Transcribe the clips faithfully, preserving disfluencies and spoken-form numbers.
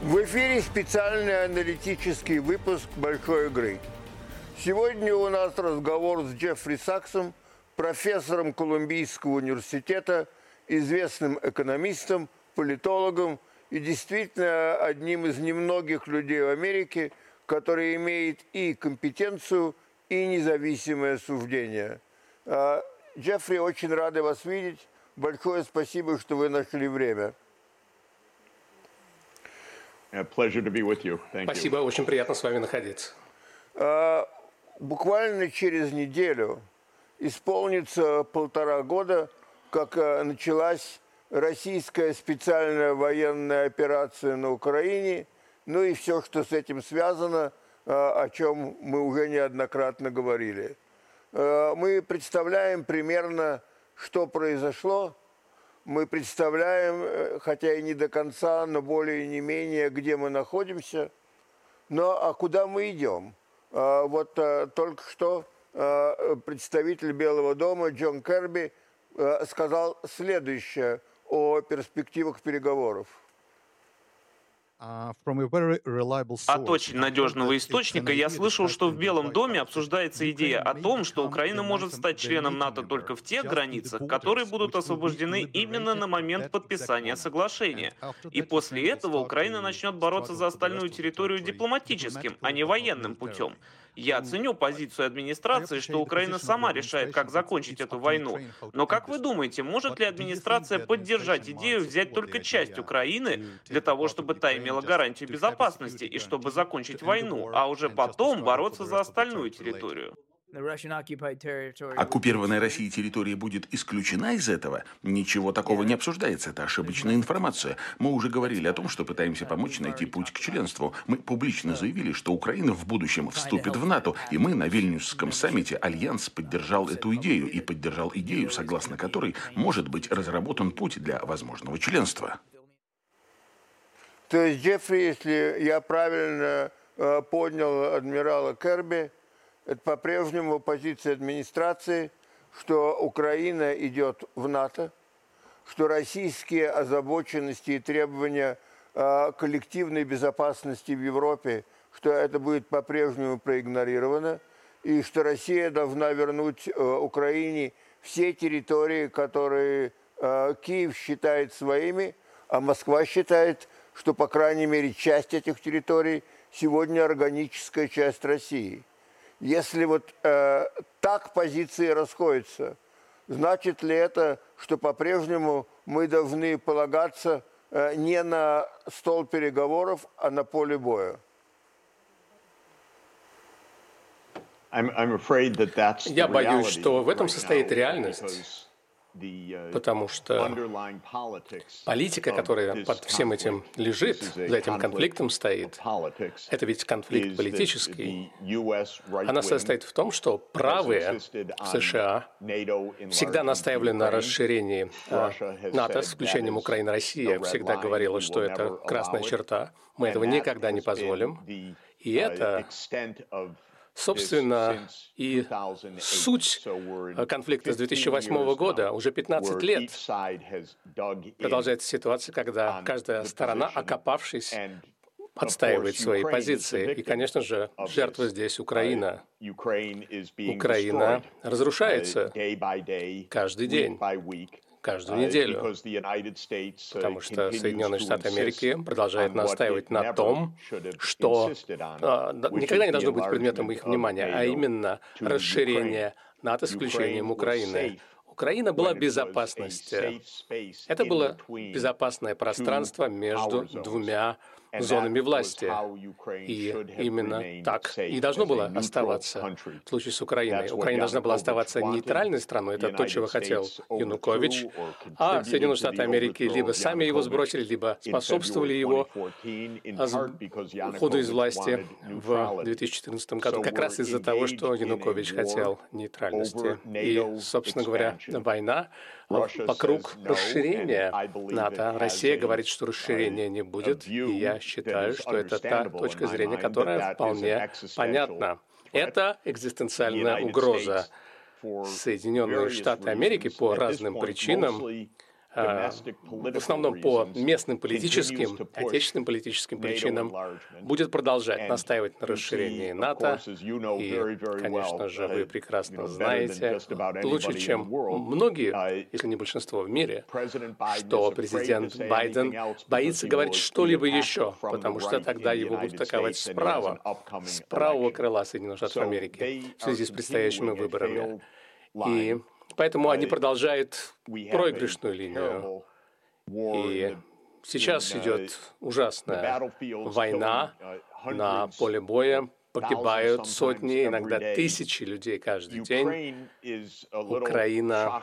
В эфире специальный аналитический выпуск «Большой игры». Сегодня у нас разговор с Джеффри Саксом, профессором Колумбийского университета, известным экономистом, политологом и действительно одним из немногих людей в Америке, который имеет и компетенцию, и независимое суждение. Джеффри, очень рады вас видеть. Большое спасибо, что вы нашли время. Спасибо, очень приятно с вами находиться. Буквально через неделю исполнится полтора года, как началась российская специальная военная операция на Украине, ну и все, что с этим связано, о чем мы уже неоднократно говорили. Мы представляем примерно, что произошло. Мы представляем, хотя и не до конца, но более не менее, где мы находимся. Но а куда мы идем? Вот только что представитель Белого дома Джон Керби сказал следующее о перспективах переговоров. От очень надежного источника я слышал, что в Белом доме обсуждается идея о том, что Украина может стать членом НАТО только в тех границах, которые будут освобождены именно на момент подписания соглашения. И после этого Украина начнет бороться за остальную территорию дипломатическим, а не военным путем. Я ценю позицию администрации, что Украина сама решает, как закончить эту войну. Но как вы думаете, может ли администрация поддержать идею взять только часть Украины для того, чтобы та имела гарантию безопасности и чтобы закончить войну, а уже потом бороться за остальную территорию? Оккупированная Россией территория будет исключена из этого? Ничего такого не обсуждается. Это ошибочная информация. Мы уже говорили о том, что пытаемся помочь найти путь к членству. Мы публично заявили, что Украина в будущем вступит в НАТО. И мы на Вильнюсском саммите Альянс поддержал эту идею и поддержал идею, согласно которой может быть разработан путь для возможного членства. То есть, Джеффри, если я правильно э, понял адмирала Керби, это по-прежнему позиция администрации, что Украина идет в НАТО, что российские озабоченности и требования э, коллективной безопасности в Европе, что это будет по-прежнему проигнорировано, и что Россия должна вернуть э, Украине все территории, которые э, Киев считает своими, а Москва считает, что, по крайней мере, часть этих территорий сегодня органическая часть России. Если вот э, так позиции расходятся, значит ли это, что по-прежнему мы должны полагаться э, не на стол переговоров, а на поле боя? Я боюсь, что в этом состоит реальность. Потому что политика, которая под всем этим лежит, за этим конфликтом стоит, это ведь конфликт политический. Она состоит в том, что правые в США всегда настаивали на расширении НАТО, с включением Украины. Россия всегда говорила, что это красная черта, мы этого никогда не позволим. И это... Собственно, и суть конфликта с две тысячи восьмого года, уже пятнадцать лет, продолжается ситуация, когда каждая сторона, окопавшись, отстаивает свои позиции. И, конечно же, жертва здесь Украина. Украина разрушается каждый день, каждую неделю, потому что Соединенные Штаты Америки продолжают настаивать на том, что а, никогда не должно быть предметом их внимания, а именно расширение НАТО с включением Украины. Украина была безопасностью. Это было безопасное пространство между двумя зонами власти. И именно так и должно было оставаться в случае с Украиной. Украина должна была оставаться нейтральной страной, это то, чего хотел Янукович, а Соединенные Штаты Америки либо сами его сбросили, либо способствовали его уходу из власти в две тысячи четырнадцатом году, как раз из-за того, что Янукович хотел нейтральности. И, собственно говоря, война вокруг расширения НАТО. Россия говорит, что расширения не будет, и я считаю, что это та точка зрения, которая вполне понятна. Это экзистенциальная угроза. Соединенные Штаты Америки по разным причинам в основном по местным политическим, отечественным политическим причинам, будет продолжать настаивать на расширении НАТО. И, конечно же, вы прекрасно знаете, лучше, чем многие, если не большинство в мире, что президент Байден боится говорить что-либо еще, потому что тогда его будут атаковать справа, с правого крыла Соединенных Штатов Америки в связи с предстоящими выборами. И поэтому они продолжают проигрышную линию. И сейчас идет ужасная война на поле боя. Погибают сотни, иногда тысячи людей каждый день. Украина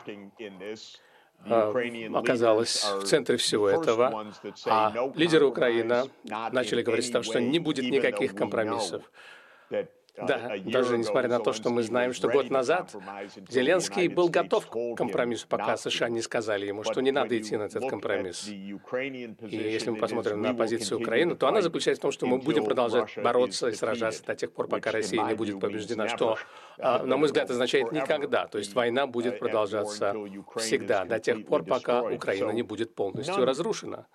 оказалась в центре всего этого, а лидеры Украины начали говорить о том, что не будет никаких компромиссов. Да, даже несмотря на то, что мы знаем, что год назад Зеленский был готов к компромиссу, пока США не сказали ему, что не надо идти на этот компромисс. И если мы посмотрим на позицию Украины, то она заключается в том, что мы будем продолжать бороться и сражаться до тех пор, пока Россия не будет побеждена, что, на мой взгляд, означает никогда. То есть война будет продолжаться всегда, до тех пор, пока Украина не будет полностью разрушена.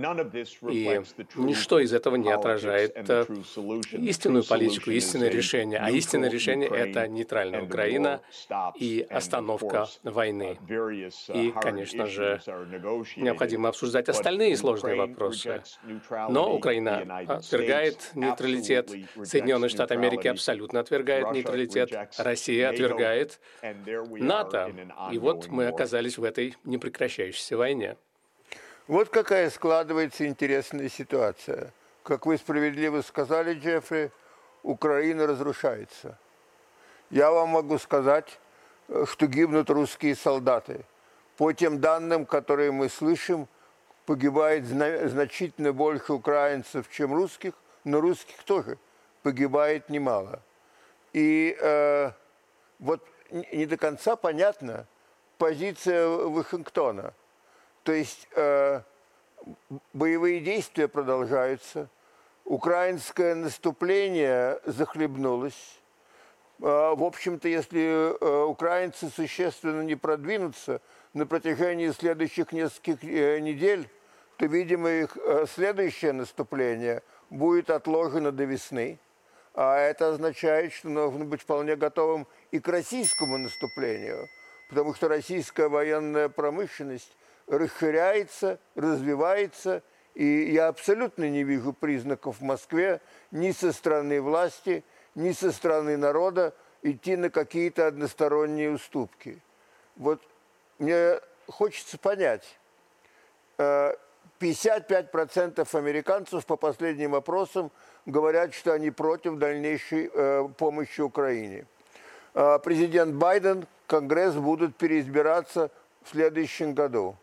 И ничто из этого не отражает истинную политику, истинное решение. А истинное решение — это нейтральная Украина и остановка войны. И, конечно же, необходимо обсуждать остальные сложные вопросы. Но Украина отвергает нейтралитет, Соединенные Штаты Америки абсолютно отвергают нейтралитет, Россия отвергает НАТО. И вот мы оказались в этой непрекращающейся войне. Вот какая складывается интересная ситуация. Как вы справедливо сказали, Джеффри, Украина разрушается. Я вам могу сказать, что гибнут русские солдаты. По тем данным, которые мы слышим, погибает значительно больше украинцев, чем русских, но русских тоже погибает немало. И э, вот не до конца понятна позиция Вашингтона. То есть э, боевые действия продолжаются, украинское наступление захлебнулось. Э, в общем-то, если э, украинцы существенно не продвинутся на протяжении следующих нескольких э, недель, то, видимо, их э, следующее наступление будет отложено до весны. А это означает, что нужно быть вполне готовым и к российскому наступлению, потому что российская военная промышленность расширяется, развивается, и я абсолютно не вижу признаков в Москве ни со стороны власти, ни со стороны народа идти на какие-то односторонние уступки. Вот мне хочется понять, пятьдесят пять процентов американцев по последним опросам говорят, что они против дальнейшей помощи Украине. Президент Байден, Конгресс будут переизбираться в следующем году.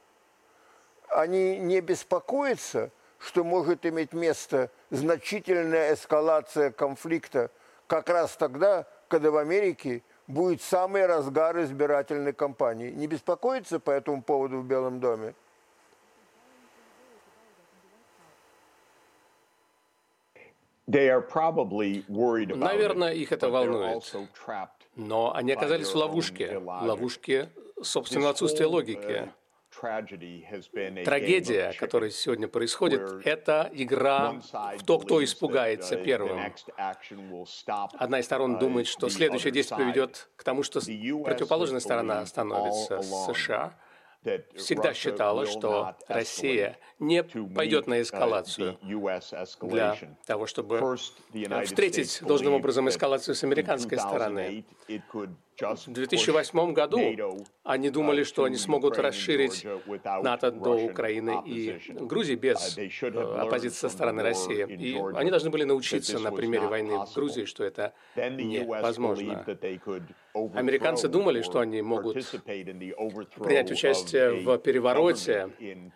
Они не беспокоятся, что может иметь место значительная эскалация конфликта как раз тогда, когда в Америке будет самый разгар избирательной кампании. Не беспокоятся по этому поводу в Белом доме? Наверное, их это волнует. Но они оказались в ловушке, ловушке собственного отсутствия логики. Трагедия, которая сегодня происходит, это игра в то, кто испугается первым. Одна из сторон думает, что следующее действие приведет к тому, что противоположная сторона остановится. США всегда считала, что Россия не пойдет на эскалацию для того, чтобы встретить должным образом эскалацию с американской стороны. В две тысячи восьмом году они думали, что они смогут расширить НАТО до Украины и Грузии без оппозиции со стороны России. И они должны были научиться на примере войны в Грузии, что это невозможно. Американцы думали, что они могут принять участие в перевороте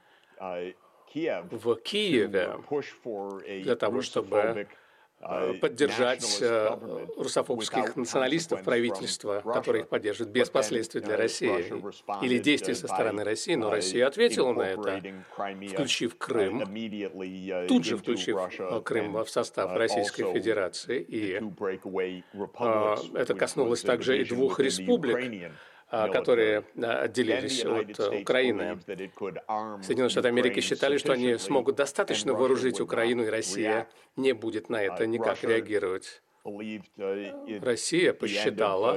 в Киеве для того, чтобы поддержать русофобских националистов правительства, которые их поддерживают, без последствий для России или действий со стороны России. Но Россия ответила на это, включив Крым, тут же включив Крым в состав Российской Федерации. И это коснулось также и двух республик, которые отделились от Украины. Соединенные Штаты Америки считали, что они смогут достаточно вооружить Украину, и Россия не будет на это никак реагировать. Россия посчитала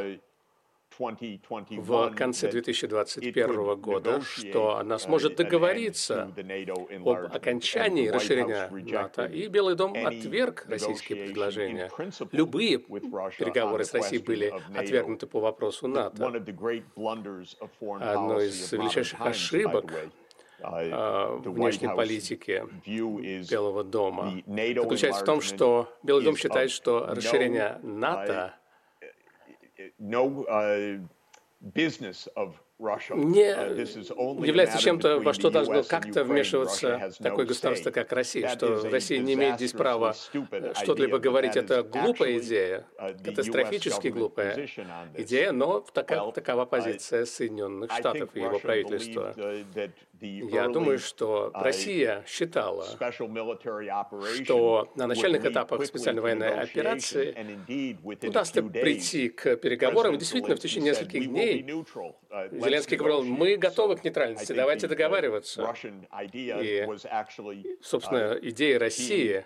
в конце две тысячи двадцать первого года, что она сможет договориться об окончании расширения НАТО, и Белый дом отверг российские предложения. Любые переговоры с Россией были отвергнуты по вопросу НАТО. Одной из величайших ошибок внешней политики Белого дома заключается в том, что Белый дом считает, что расширение НАТО не является чем-то, во что должно как-то вмешиваться такое государство, как Россия, что Россия не имеет здесь права что-либо говорить. Это глупая идея, катастрофически глупая идея, но такая, такова позиция Соединенных Штатов и его правительства. Я думаю, что Россия считала, что на начальных этапах специальной военной операции удастся прийти к переговорам. И действительно, в течение нескольких дней Зеленский говорил: мы готовы к нейтральности, давайте договариваться. И, собственно, идея России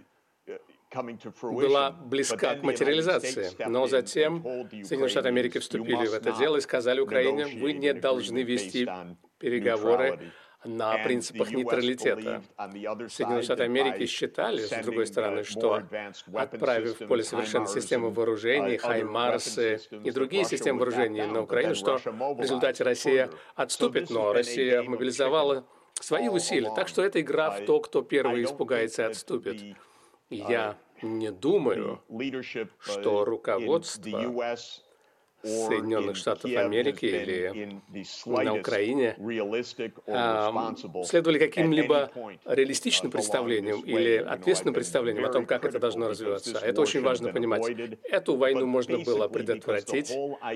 была близка к материализации. Но затем Соединенные Штаты Америки вступили в это дело и сказали Украине: вы не должны вести переговоры на принципах нейтралитета. Соединенные Штаты Америки считали, с другой стороны, что, отправив в поле совершенной системы вооружений, хаймарсы и другие системы вооружений на Украину, что в результате Россия отступит, но Россия мобилизовала свои усилия. Так что это игра в то, кто первый испугается и отступит. Я не думаю, что руководство Соединенных Штатов Америки или на Украине а, следовали каким-либо реалистичным представлениям или ответственным представлениям о том, как это должно развиваться. Это очень важно понимать. Эту войну можно было предотвратить.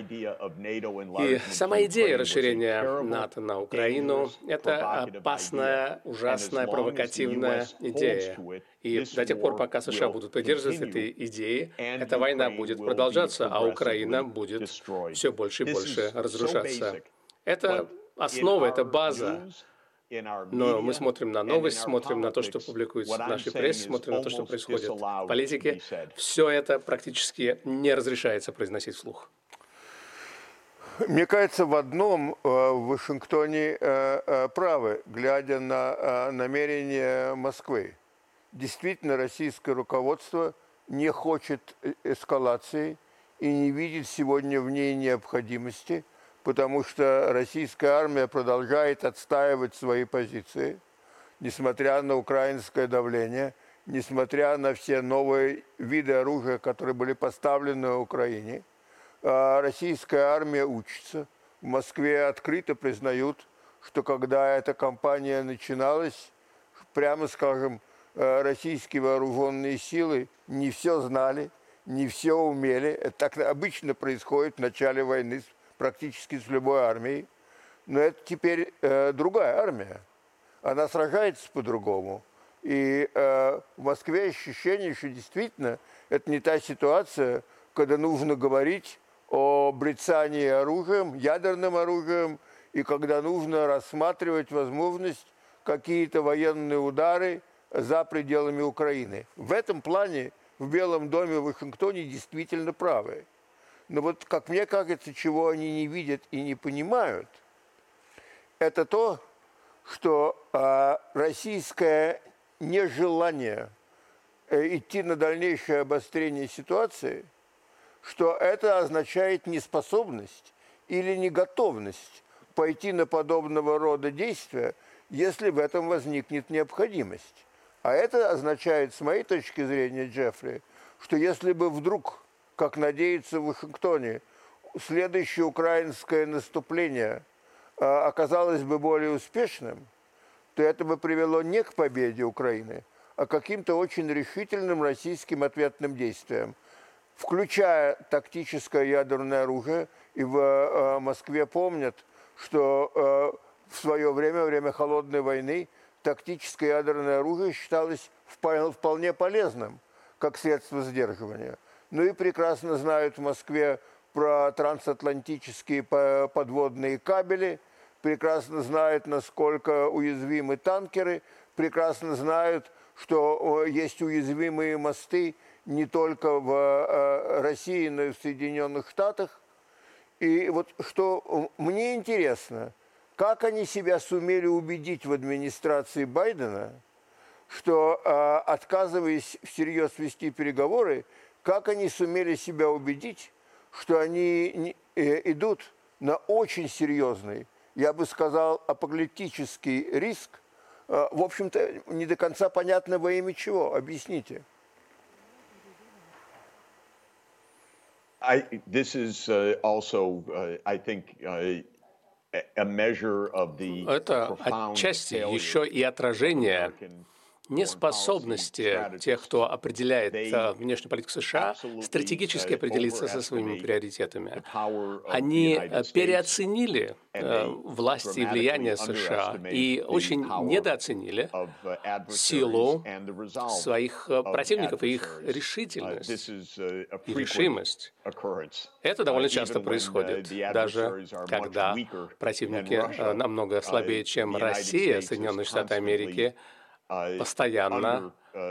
И сама идея расширения НАТО на Украину — это опасная, ужасная, провокативная идея. И до тех пор, пока США будут придерживаться этой идеи, эта война будет продолжаться, а Украина будет все больше и больше разрушаться. Это основа, это база. Но мы смотрим на новости, смотрим на то, что публикуется в нашей прессе, смотрим на то, что происходит в политике. Все это практически не разрешается произносить вслух. Мне кажется, в одном в Вашингтоне правы, глядя на намерения Москвы. Действительно, российское руководство не хочет эскалации и не видит сегодня в ней необходимости, потому что российская армия продолжает отстаивать свои позиции, несмотря на украинское давление, несмотря на все новые виды оружия, которые были поставлены на Украине. Российская армия учится. В Москве открыто признают, что когда эта кампания начиналась, прямо скажем, российские вооруженные силы не все знали, не все умели. Это так обычно происходит в начале войны практически с любой армией. Но это теперь э, другая армия. Она сражается по-другому. И э, в Москве ощущение, что действительно это не та ситуация, когда нужно говорить о брецании оружием, ядерным оружием, и когда нужно рассматривать возможность какие-то военные удары за пределами Украины. В этом плане в Белом доме в Вашингтоне действительно правы. Но вот, как мне кажется, чего они не видят и не понимают, это то, что э, российское нежелание э, идти на дальнейшее обострение ситуации, что это означает неспособность или неготовность пойти на подобного рода действия, если в этом возникнет необходимость. А это означает, с моей точки зрения, Джеффри, что если бы вдруг, как надеется в Вашингтоне, следующее украинское наступление э, оказалось бы более успешным, то это бы привело не к победе Украины, а к каким-то очень решительным российским ответным действиям, включая тактическое ядерное оружие. И в э, Москве помнят, что э, в свое время, во время Холодной войны, тактическое ядерное оружие считалось вполне полезным как средство сдерживания. Ну и прекрасно знают в Москве про трансатлантические подводные кабели, прекрасно знают, насколько уязвимы танкеры, прекрасно знают, что есть уязвимые мосты не только в России, но и в Соединенных Штатах. И вот что мне интересно, как они себя сумели убедить в администрации Байдена, что, отказываясь всерьез вести переговоры, как они сумели себя убедить, что они идут на очень серьезный, я бы сказал, апокалиптический риск, в общем-то, не до конца понятно во имя чего. Объясните. I, this is uh, also, uh, I think, uh, a measure of the Это отчасти еще и отражение неспособности тех, кто определяет внешнюю политику США, стратегически определиться со своими приоритетами. Они переоценили власть и влияние США и очень недооценили силу своих противников и их решительность и решимость. Это довольно часто происходит, даже когда противники намного слабее, чем Россия, Соединенные Штаты Америки, постоянно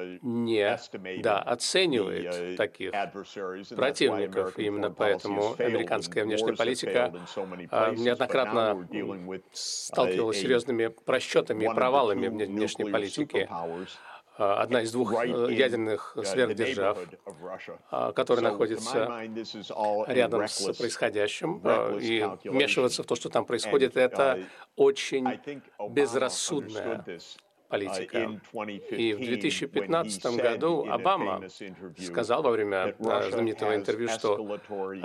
недооценивает таких противников. И именно поэтому американская внешняя политика неоднократно сталкивалась с серьезными просчетами и провалами внешней политики. Одна из двух ядерных сверхдержав, которая находится рядом с происходящим, и вмешиваться в то, что там происходит, это очень безрассудная политика. И в две тысячи пятнадцатом году Обама сказал во время знаменитого интервью, что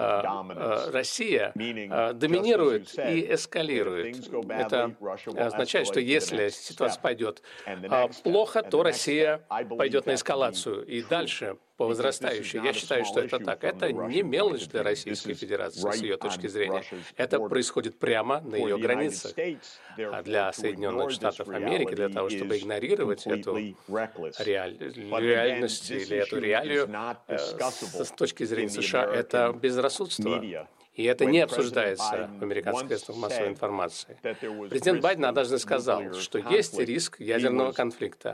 Россия доминирует и эскалирует. Это означает, что если ситуация пойдет плохо, то Россия пойдет на эскалацию и дальше по возрастающей. Я считаю, что это так. Это не мелочь для Российской Федерации с ее точки зрения. Это происходит прямо на ее границах. А для Соединенных Штатов Америки, для того, чтобы игнорировать эту реаль... реальность или эту реалию, с точки зрения США, это безрассудство. И это не обсуждается в американских средствах массовой информации. Президент Байден однажды сказал, что есть риск ядерного конфликта.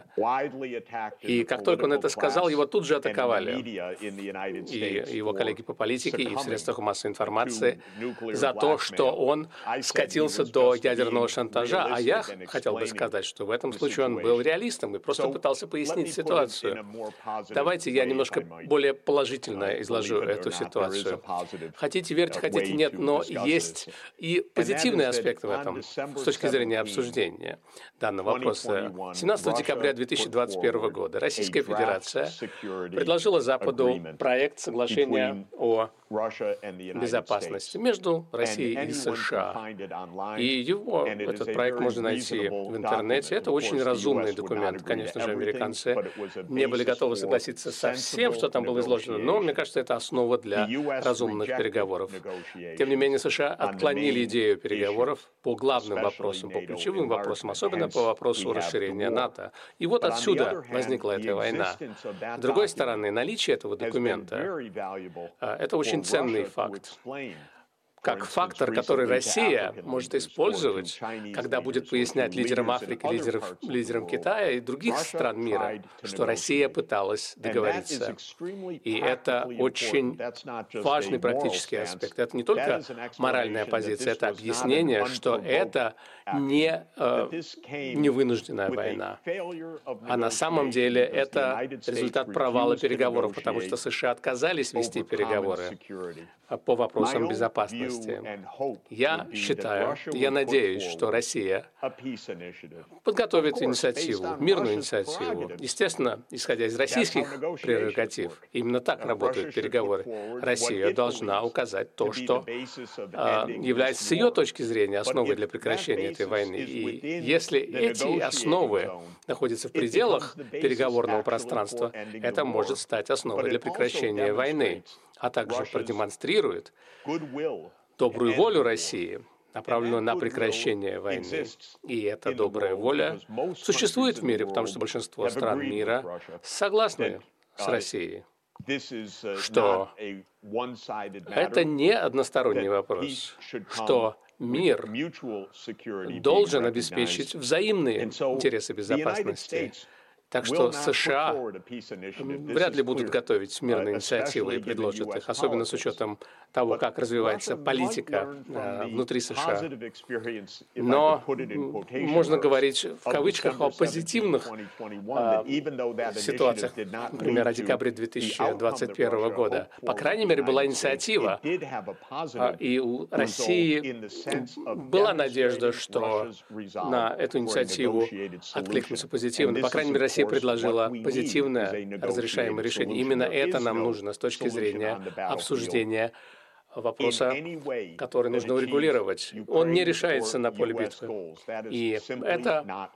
И как только он это сказал, его тут же атаковали. И его коллеги по политике, и в средствах массовой информации за то, что он скатился до ядерного шантажа. А я хотел бы сказать, что в этом случае он был реалистом и просто пытался пояснить ситуацию. Давайте я немножко более положительно изложу эту ситуацию. Хотите верьте, хотите нет, но есть и позитивные аспекты в этом с точки зрения обсуждения данного вопроса. семнадцатого декабря две тысячи двадцать первого года Российская Федерация предложила Западу проект соглашения о безопасности между Россией и США. И его, этот проект можно найти в интернете. Это очень разумный документ. Конечно же, американцы не были готовы согласиться со всем, что там было изложено, но мне кажется, это основа для разумных переговоров. Тем не менее, США отклонили идею переговоров по главным вопросам, по ключевым вопросам, особенно по вопросу расширения НАТО. И вот отсюда возникла эта война. С другой стороны, наличие этого документа — это очень ценный факт. Как фактор, который Россия может использовать, когда будет пояснять лидерам Африки, лидерам, лидерам Китая и других стран мира, что Россия пыталась договориться. И это очень важный практический аспект. Это не только моральная позиция, это объяснение, что это не, э, не вынужденная война. А на самом деле это результат провала переговоров, потому что США отказались вести переговоры по вопросам безопасности. Я считаю, я надеюсь, что Россия подготовит инициативу, мирную инициативу. Естественно, исходя из российских прерогатив, именно так работают переговоры. Россия должна указать то, что а, является с ее точки зрения основой для прекращения этой войны. И если эти основы находятся в пределах переговорного пространства, это может стать основой для прекращения войны, а также продемонстрирует добрую волю России, направленную на прекращение войны. И эта добрая воля существует в мире, потому что большинство стран мира согласны с Россией. что это не односторонний вопрос, что мир должен обеспечить взаимные интересы безопасности. Так что США вряд ли будут готовить мирные инициативы и предложат их, особенно с учетом того, как развивается политика э, внутри США. Но можно говорить в кавычках о позитивных э, ситуациях, например, о декабре две тысячи двадцать первого года. По крайней мере, была инициатива, э, и у России была надежда, что на эту инициативу откликнутся позитивно. По крайней мере, Россия предложила позитивное разрешаемое решение. Именно это нам нужно с точки зрения обсуждения вопроса, который нужно урегулировать. Он не решается на поле битвы. И это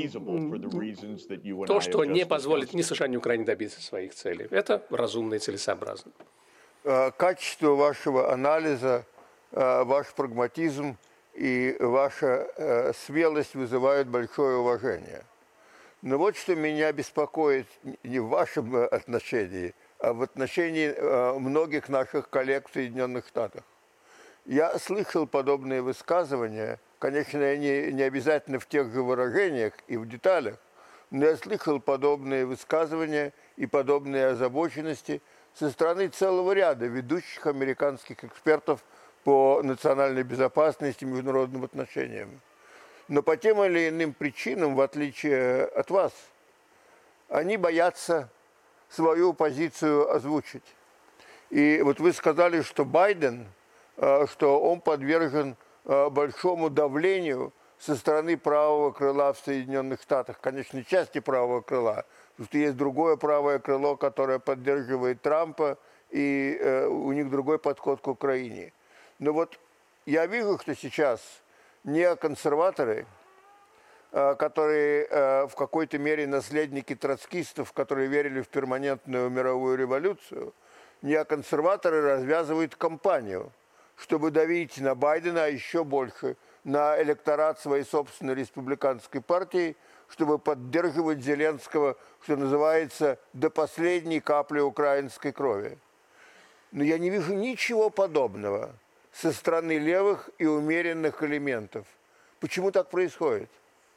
то, что не позволит ни США, ни Украине добиться своих целей. Это разумно и целесообразно. Качество вашего анализа, ваш прагматизм и ваша смелость вызывают большое уважение. Но вот что меня беспокоит не в вашем отношении, а в отношении многих наших коллег в Соединенных Штатах. Я слышал подобные высказывания, конечно, они не обязательно в тех же выражениях и в деталях, но я слышал подобные высказывания и подобные озабоченности со стороны целого ряда ведущих американских экспертов по национальной безопасности и международным отношениям. Но по тем или иным причинам, в отличие от вас, они боятся свою позицию озвучить. И вот вы сказали, что Байден, что он подвержен большому давлению со стороны правого крыла в Соединенных Штатах, конечно, части правого крыла, потому что есть другое правое крыло, которое поддерживает Трампа, и у них другой подход к Украине. Но вот я вижу, что сейчас неоконсерваторы, которые в какой-то мере наследники троцкистов, которые верили в перманентную мировую революцию, неоконсерваторы развязывают кампанию, чтобы давить на Байдена, а еще больше на электорат своей собственной республиканской партии, чтобы поддерживать Зеленского, что называется, до последней капли украинской крови. Но я не вижу ничего подобного со стороны левых и умеренных элементов. Почему так происходит?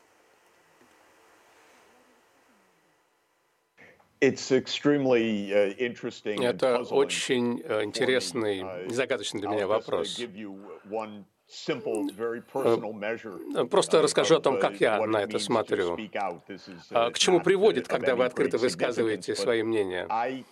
Это очень интересный и загадочный для меня вопрос. Просто расскажу о том, как я на это смотрю. К чему приводит, когда вы открыто высказываете свои мнения?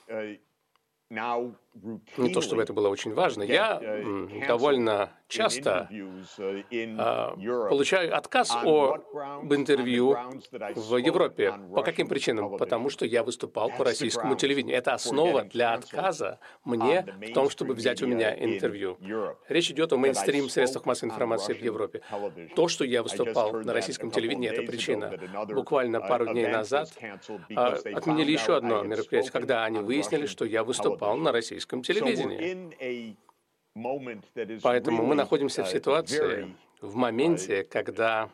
Не то, чтобы это было очень важно. Я довольно часто получаю отказ об интервью в Европе. По каким причинам? Потому что я выступал по российскому телевидению. Это основа для отказа мне в том, чтобы взять у меня интервью. Речь идет о мейнстрим средствах массовой информации в Европе. То, что я выступал на российском телевидении, это причина. Буквально пару дней назад отменили еще одно мероприятие, когда они выяснили, что я выступал на российском телевидении. Поэтому мы находимся в ситуации, в моменте, когда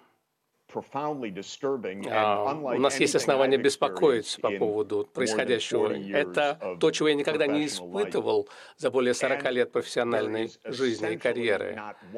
а, у нас есть основания беспокоиться по поводу происходящего. Это то, чего я никогда не испытывал за более сорока лет профессиональной жизни и карьеры.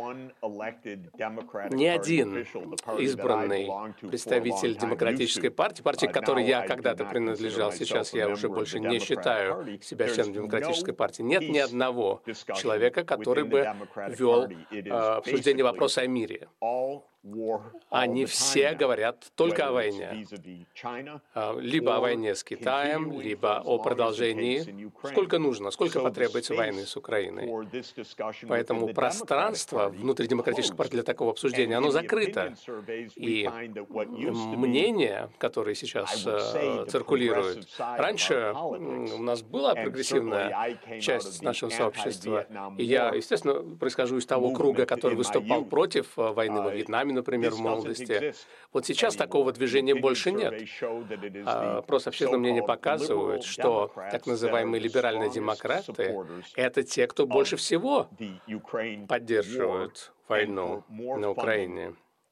Ни один избранный представитель демократической партии, партии, к которой я когда-то принадлежал, сейчас я уже больше не считаю себя членом демократической партии, нет ни одного человека, который бы вел а, обсуждение вопроса о мире. Они все говорят только о войне. Либо о войне с Китаем, либо о продолжении. Сколько нужно, сколько потребуется войны с Украиной. Поэтому пространство внутри демократической партии для такого обсуждения, оно закрыто. И мнения, которые сейчас э, циркулируют. Раньше у нас была прогрессивная часть нашего сообщества. И я, естественно, происхожу из того круга, который выступал против войны во Вьетнаме, например, в молодости. Вот сейчас такого движения больше нет. А, просто общественное мнение показывает, что так называемые либеральные демократы — это те, кто больше всего поддерживают войну на Украине.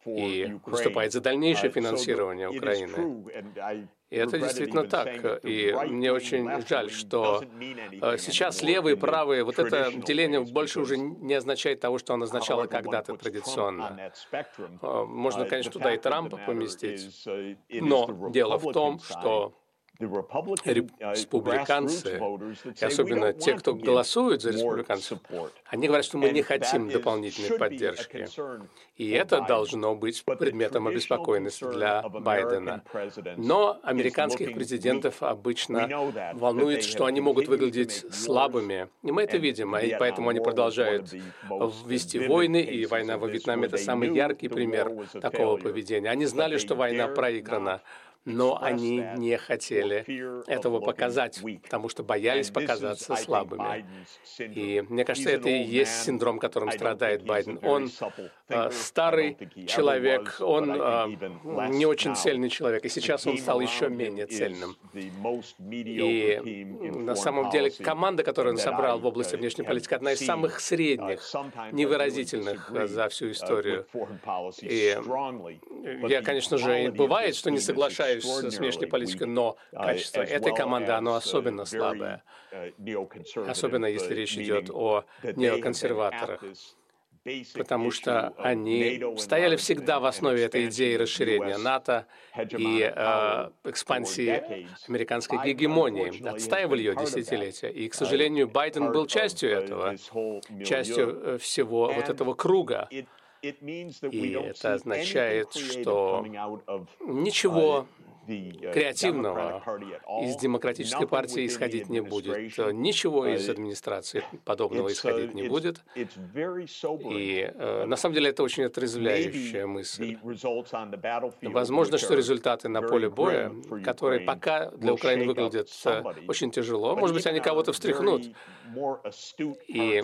и выступает за дальнейшее финансирование Украины. И это действительно так. И мне очень жаль, что сейчас левые и правые, вот это деление больше уже не означает того, что оно означало когда-то традиционно. Можно, конечно, туда и Трампа поместить, но дело в том, что республиканцы, и особенно те, кто голосуют за республиканцев, они говорят, что мы не хотим дополнительной поддержки. И это должно быть предметом обеспокоенности для Байдена. Но американских президентов обычно волнует, что они могут выглядеть слабыми. И мы это видим, и поэтому они продолжают вести войны, и война во Вьетнаме — это самый яркий пример такого поведения. Они знали, что война проиграна, но они не хотели этого показать, потому что боялись показаться слабыми. И мне кажется, это и есть синдром, которым страдает Байден. Он э, старый человек, он э, не очень цельный человек, и сейчас он стал еще менее цельным. И на самом деле команда, которую он собрал в области внешней политики, одна из самых средних, невыразительных за всю историю. И я, конечно же, бывает, что не соглашаюсь с внешней политикой, но качество этой команды, оно особенно слабое. Особенно если речь идет о неоконсерваторах. Потому что они стояли всегда в основе этой идеи расширения НАТО и э, экспансии американской гегемонии, отстаивали ее десятилетия. И, к сожалению, Байден был частью этого, частью всего вот этого круга. И это означает, что ничего креативного из демократической партии исходить не будет. Ничего из администрации подобного исходить не будет. И э, на самом деле это очень отрезвляющая мысль. Возможно, что результаты на поле боя, которые пока для Украины выглядят очень тяжело, может быть, они кого-то встряхнут. И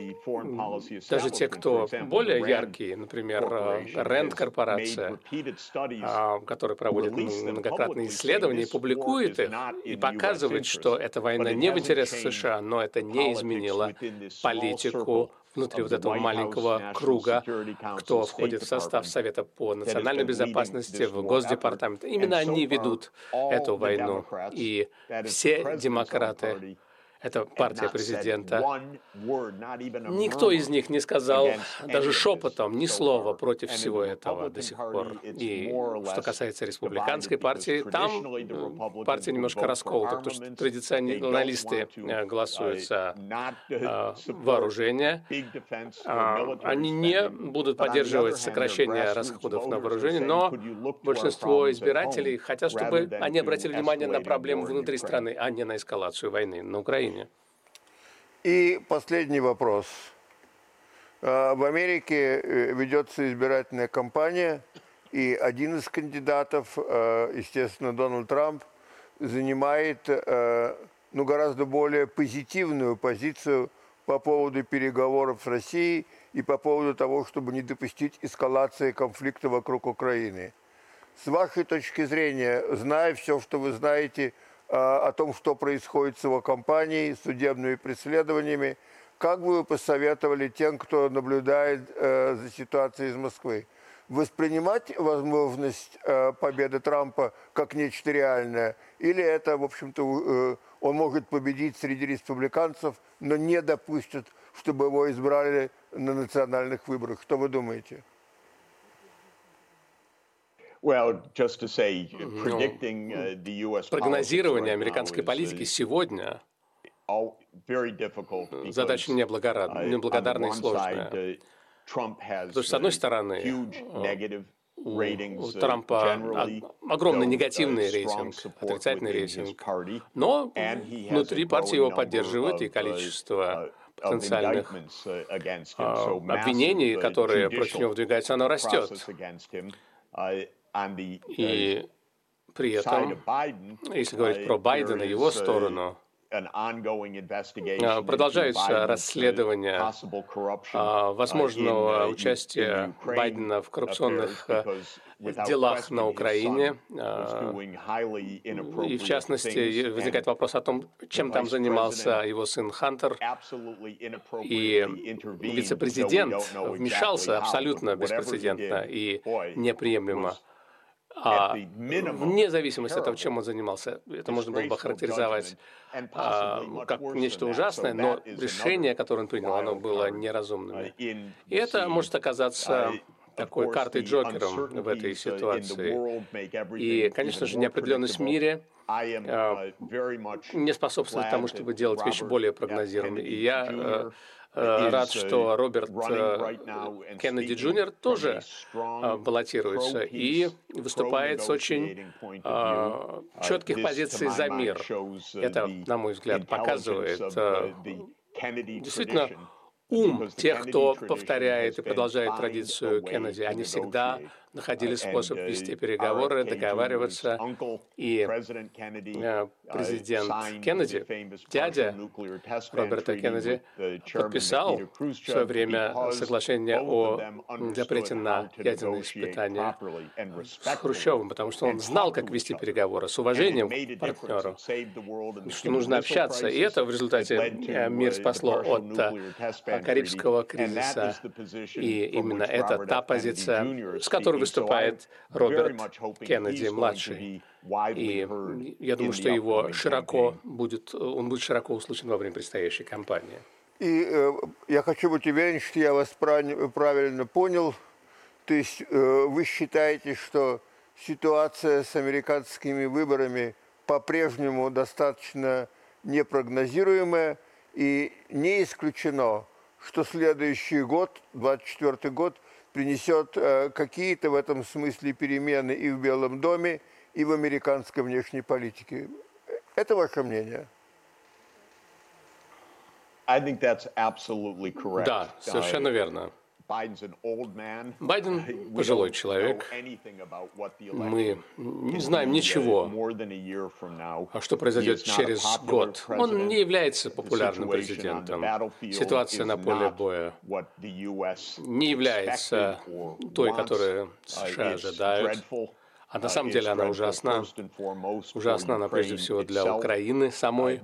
даже те, кто более яркие, например, Рэнд-корпорация, которая проводит многократные исследования и публикует их, и показывает, что эта война не в интересах США, но это не изменило политику внутри вот этого маленького круга, кто входит в состав Совета по национальной безопасности, в Госдепартамент. Именно они ведут эту войну. И все демократы, это партия президента, никто из них не сказал даже шепотом ни слова против всего этого до сих пор. И что касается республиканской партии, там партия немножко расколота, потому что традиционалисты голосуют за э, вооружение. Они не будут поддерживать сокращение расходов на вооружение, но большинство избирателей хотят, чтобы они обратили внимание на проблемы внутри страны, а не на эскалацию войны на Украине. И последний вопрос. В Америке ведется избирательная кампания, и один из кандидатов, естественно, Дональд Трамп, занимает ну, гораздо более позитивную позицию по поводу переговоров с Россией и по поводу того, чтобы не допустить эскалации конфликта вокруг Украины. С вашей точки зрения, зная все, что вы знаете о том, что происходит с его кампанией, судебными преследованиями, как бы вы посоветовали тем, кто наблюдает э, за ситуацией из Москвы? Воспринимать возможность э, победы Трампа как нечто реальное? Или это, в общем-то, э, он может победить среди республиканцев, но не допустит, чтобы его избрали на национальных выборах? Что вы думаете? Прогнозирование американской политики сегодня задача неблагодарная и сложная. Потому что, с одной стороны, у Трампа огромный негативный рейтинг, отрицательный рейтинг, но внутри партии его поддерживают, и количество потенциальных обвинений, которые против него выдвигаются, оно растет. И при этом, если говорить про Байдена, его сторону, Продолжаются расследования возможного участия Байдена в коррупционных делах на Украине. И, в частности, возникает вопрос о том, чем там занимался его сын Хантер. И вице-президент вмешался абсолютно беспрецедентно и неприемлемо. А вне зависимости от того, чем он занимался, это можно было бы характеризовать а, как нечто ужасное, но решение, которое он принял, оно было неразумным. И это может оказаться такой картой-джокером в этой ситуации. И, конечно же, неопределенность в мире а, не способствует тому, чтобы делать вещи более прогнозируемыми. И я а, рад, что Роберт Кеннеди Джуниор тоже баллотируется и выступает с очень а, четких позиций за мир. Это, на мой взгляд, показывает а, действительно ум тех, кто повторяет и продолжает традицию Кеннеди. Они всегда находили способ вести переговоры, договариваться. И президент Кеннеди, дядя Роберта Кеннеди, подписал в свое время соглашение о запрете на ядерные испытания с Хрущевым, потому что он знал, как вести переговоры с уважением к партнеру, что нужно общаться. И это в результате мир спасло от Карибского кризиса. И именно это та позиция, с которой выступает Роберт Кеннеди-младший. И я думаю, что его широко будет, он будет широко услышан во время предстоящей кампании. И э, я хочу быть уверен, что я вас правильно понял. То есть э, вы считаете, что ситуация с американскими выборами по-прежнему достаточно непрогнозируемая, и не исключено, что следующий год, двадцать четвёртый год, принесет э, какие-то в этом смысле перемены и в Белом доме, и в американской внешней политике. Это ваше мнение? Да, совершенно верно. Байден – пожилой человек. Мы не знаем ничего, что произойдет через год. Он не является популярным президентом. Ситуация на поле боя не является той, которую США ожидают. А на самом деле она ужасна. Ужасна она прежде всего для Украины самой.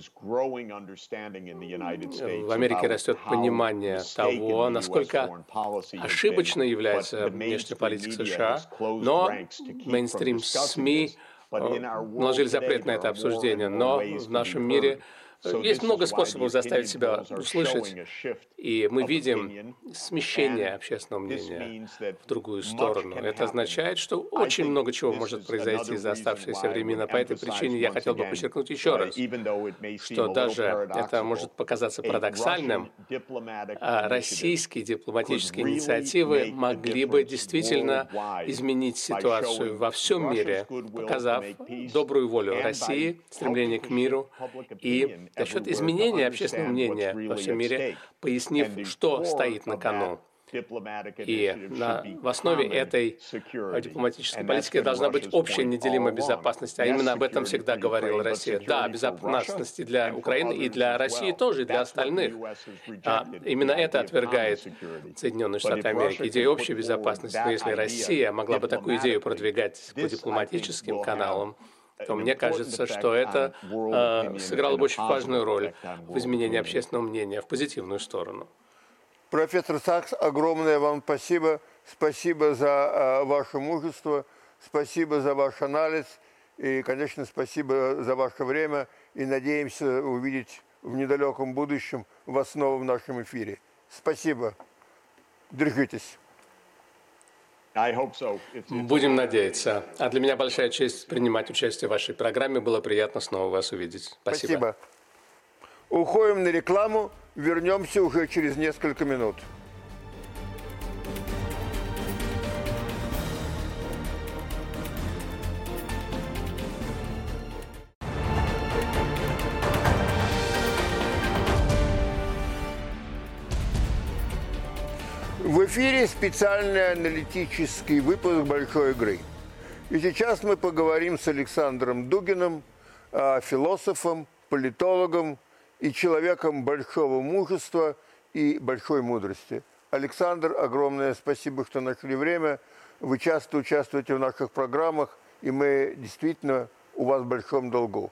В Америке растет понимание того, насколько ошибочно является внешняя политика США, но мейнстрим СМИ наложили запрет на это обсуждение. Но в нашем мире есть много способов заставить себя услышать, и мы видим смещение общественного мнения в другую сторону. Это означает, что очень много чего может произойти за оставшееся время. По этой причине я хотел бы подчеркнуть еще раз, что даже это может показаться парадоксальным, а российские дипломатические инициативы могли бы действительно изменить ситуацию во всем мире, показав добрую волю России, стремление к миру и за счет изменения общественного мнения во всем мире, пояснив, что стоит на кону. И на, в основе этой дипломатической политики должна быть общая неделимая безопасность, а именно об этом всегда говорила Россия. Да, безопасности для Украины и для России тоже, и для остальных. А именно это отвергает Соединенные Штаты Америки, идею общей безопасности. Но если Россия могла бы такую идею продвигать по дипломатическим каналам, то мне кажется, что это э, сыграло бы очень важную роль в изменении общественного мнения в позитивную сторону. Профессор Сакс, огромное вам спасибо. Спасибо за э, ваше мужество, спасибо за ваш анализ и, конечно, спасибо за ваше время. И надеемся увидеть в недалеком будущем вас снова в нашем эфире. Спасибо. Держитесь. Будем надеяться. А для меня большая честь принимать участие в вашей программе. Было приятно снова вас увидеть. Спасибо. Спасибо. Уходим на рекламу. Вернемся уже через несколько минут. В эфире специальный аналитический выпуск «Большой игры». И сейчас мы поговорим с Александром Дугиным, философом, политологом и человеком большого мужества и большой мудрости. Александр, огромное спасибо, что нашли время. Вы часто участвуете в наших программах, и мы действительно у вас в большом долгу.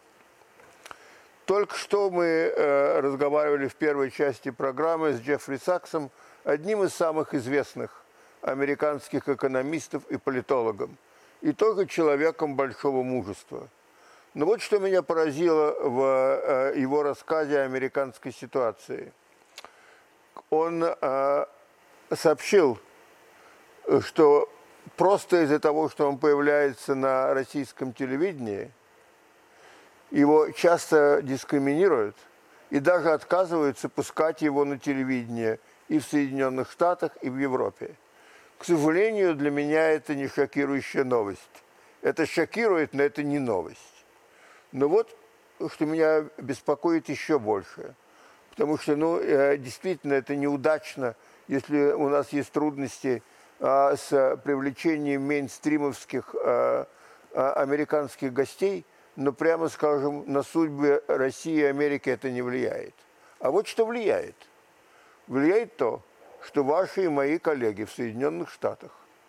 Только что мы э, разговаривали в первой части программы с Джеффри Саксом, одним из самых известных американских экономистов и политологов, и тоже человеком большого мужества. Но вот что меня поразило в э, его рассказе о американской ситуации. Он э, сообщил, что просто из-за того, что он появляется на российском телевидении, его часто дискриминируют и даже отказываются пускать его на телевидение и в Соединенных Штатах, и в Европе. К сожалению, для меня это не шокирующая новость. Это шокирует, но это не новость. Но вот, что меня беспокоит еще больше. Потому что, ну, действительно, это неудачно, если у нас есть трудности а, с привлечением мейнстримовских а, а, американских гостей, но, прямо скажем, на судьбы России и Америки это не влияет. А вот что влияет. Влияет то, что ваши и мои коллеги в Соединенных Штатах,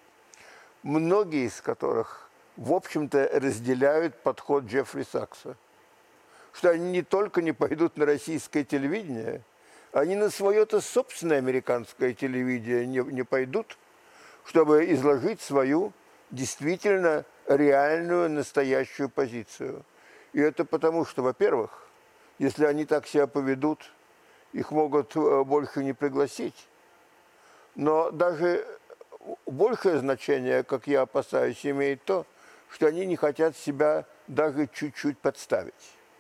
многие из которых, в общем-то, разделяют подход Джеффри Сакса, что они не только не пойдут на российское телевидение, они на свое-то собственное американское телевидение не, не пойдут, чтобы изложить свою действительно реальную, настоящую позицию. И это потому, что, во-первых, если они так себя поведут, их могут больше не пригласить. Но даже большее значение, как я опасаюсь, имеет то, что они не хотят себя даже чуть-чуть подставить.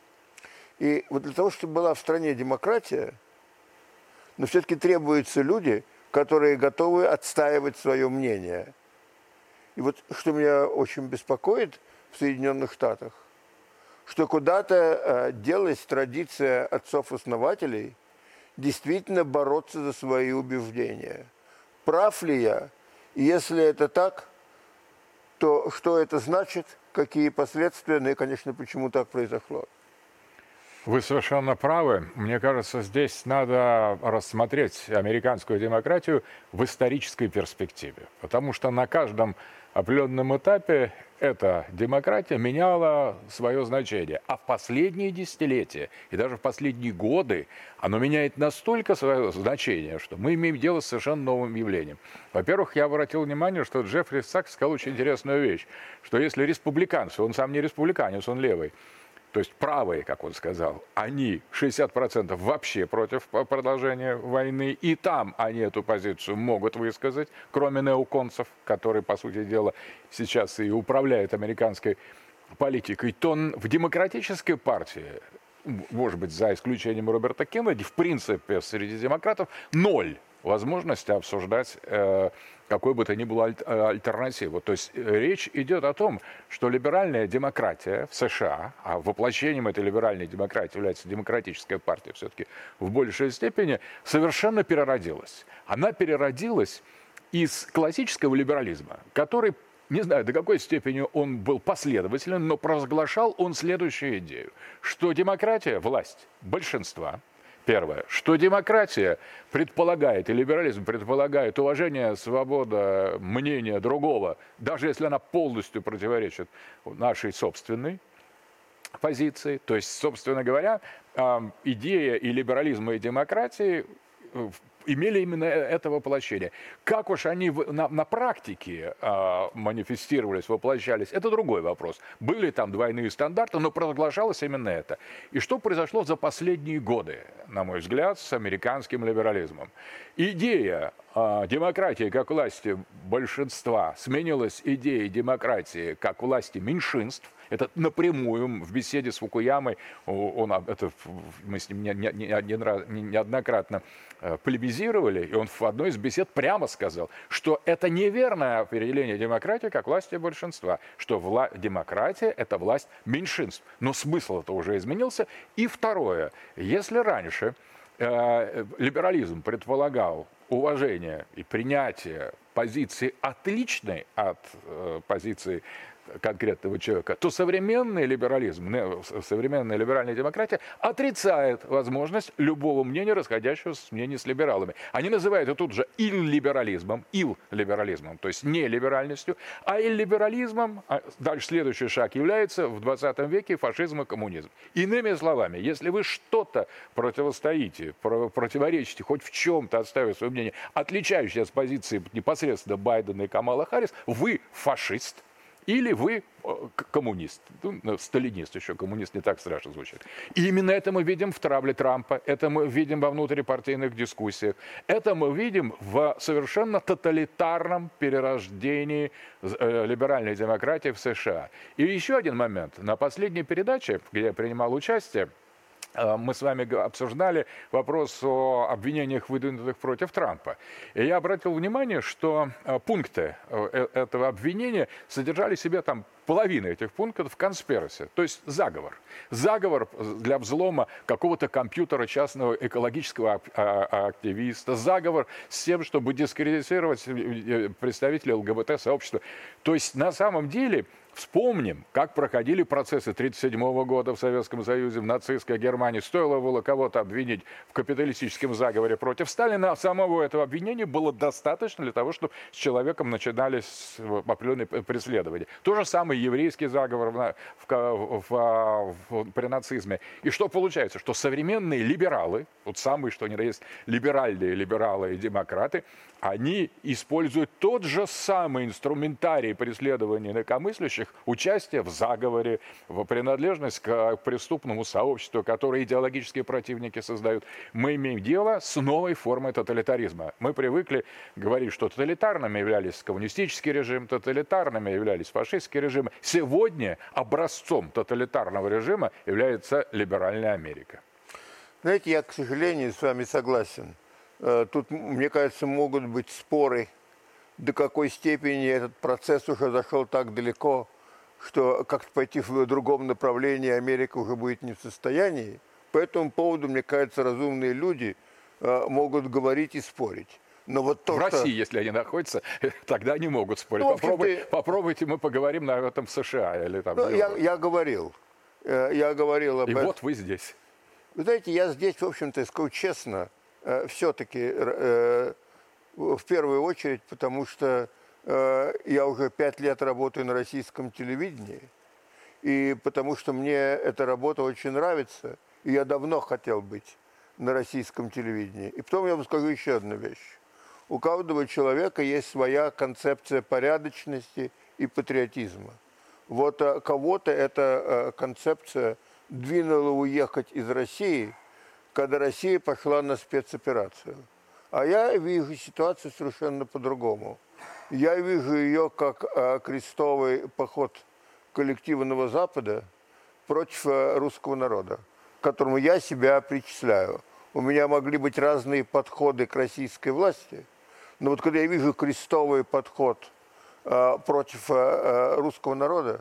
И вот для того, чтобы была в стране демократия, но все-таки требуются люди, которые готовы отстаивать свое мнение. И вот что меня очень беспокоит в Соединенных Штатах, что куда-то э, делась традиция отцов-основателей действительно бороться за свои убеждения. Прав ли я? И если это так, то что это значит, какие последствия, ну и, конечно, почему так произошло. Вы совершенно правы. Мне кажется, здесь надо рассмотреть американскую демократию в исторической перспективе. Потому что на каждом определенном этапе эта демократия меняла свое значение. А в последние десятилетия и даже в последние годы оно меняет настолько свое значение, что мы имеем дело с совершенно новым явлением. Во-первых, я обратил внимание, что Джеффри Сакс сказал очень интересную вещь, что если республиканцы, он сам не республиканец, он левый, то есть правые, как он сказал, они шестьдесят процентов вообще против продолжения войны, и там они эту позицию могут высказать, кроме неоконцев, которые, по сути дела, сейчас и управляют американской политикой, то в демократической партии, может быть, за исключением Роберта Кеннеди, в принципе, среди демократов ноль возможности обсуждать э, какой бы то ни было аль- альтернативу. То есть речь идет о том, что либеральная демократия в США, а воплощением этой либеральной демократии является демократическая партия все-таки в большей степени, совершенно переродилась. Она переродилась из классического либерализма, который, не знаю, до какой степени он был последователен, но провозглашал он следующую идею, что демократия – власть большинства. Первое, что демократия предполагает, и либерализм предполагает уважение, свобода мнения другого, даже если она полностью противоречит нашей собственной позиции. То есть, собственно говоря, идея и либерализма, и демократии имели именно это воплощение. Как уж они на, на практике э, манифестировались, воплощались, это другой вопрос. Были там двойные стандарты, но провозглашалось именно это. И что произошло за последние годы, на мой взгляд, с американским либерализмом? Идея э, демократии как власти большинства сменилась идеей демократии как власти меньшинств. Это напрямую в беседе с Фукуямой, он, это, мы с ним неоднократно полемизировали, и он в одной из бесед прямо сказал, что это неверное определение демократии как власти большинства, что вла- демократия – это власть меньшинств. Но смысл-то уже изменился. И второе, если раньше э, либерализм предполагал уважение и принятие позиции отличной от э, позиции конкретного человека, то современный либерализм, современная либеральная демократия отрицает возможность любого мнения, расходящегося с мнением с либералами. Они называют это тут же иллиберализмом, ил-либерализмом, то есть не либеральностью, а иллиберализмом, а дальше следующий шаг является в двадцатом веке фашизм и коммунизм. Иными словами, если вы что-то противостоите, противоречите, хоть в чем-то отстаивая свое мнение, отличающееся от позиции непосредственно Байдена и Камала Харрис, вы фашист, или вы коммунист, ну, сталинист еще, коммунист не так страшно звучит. И именно это мы видим в травле Трампа, это мы видим во внутрипартийных дискуссиях, это мы видим в совершенно тоталитарном перерождении э, либеральной демократии в США. И еще один момент. На последней передаче, где я принимал участие, мы с вами обсуждали вопрос о обвинениях, выдвинутых против Трампа. И я обратил внимание, что пункты этого обвинения содержали в себе там половину этих пунктов конспираси, то есть заговор. Заговор для взлома какого-то компьютера частного экологического активиста, заговор с тем, чтобы дискредитировать представителей ЛГБТ-сообщества. То есть на самом деле... Вспомним, как проходили процессы тысяча девятьсот тридцать седьмого года в Советском Союзе, в нацистской Германии. Стоило было кого-то обвинить в капиталистическом заговоре против Сталина, самого этого обвинения было достаточно для того, чтобы с человеком начинались определенные преследования. То же самое еврейский заговор в, в, в, в, при нацизме. И что получается? Что современные либералы, вот самые, что ни на есть либеральные либералы и демократы, они используют тот же самый инструментарий преследования инакомыслящих, участие в заговоре, в принадлежность к преступному сообществу, которое идеологические противники создают. Мы имеем дело с новой формой тоталитаризма. Мы привыкли говорить, что тоталитарными являлись коммунистический режим, тоталитарными являлись фашистские режимы. Сегодня образцом тоталитарного режима является либеральная Америка. Знаете, я, к сожалению, с вами согласен. Тут, мне кажется, могут быть споры, до какой степени этот процесс уже зашел так далеко, что как-то пойти в другом направлении Америка уже будет не в состоянии. По этому поводу, мне кажется, разумные люди могут говорить и спорить. Но вот то, в что... России, если они находятся, тогда они могут спорить. Ну, Попробуй, ты... Попробуйте, мы поговорим на этом в США. Или там, ну, я, я говорил. Я говорил об и этом. Вот вы здесь. Вы знаете, я здесь, в общем-то, скажу честно, все-таки э, в первую очередь, потому что э, я уже пять лет работаю на российском телевидении, и потому что мне эта работа очень нравится, и я давно хотел быть на российском телевидении. И потом я вам скажу еще одну вещь. У каждого человека есть своя концепция порядочности и патриотизма. Вот а, кого-то эта а, концепция двинула уехать из России, когда Россия пошла на спецоперацию. А я вижу ситуацию совершенно по-другому. Я вижу ее как а, крестовый поход коллективного Запада против а, русского народа, к которому я себя причисляю. У меня могли быть разные подходы к российской власти, но вот когда я вижу крестовый подход а, против а, русского народа,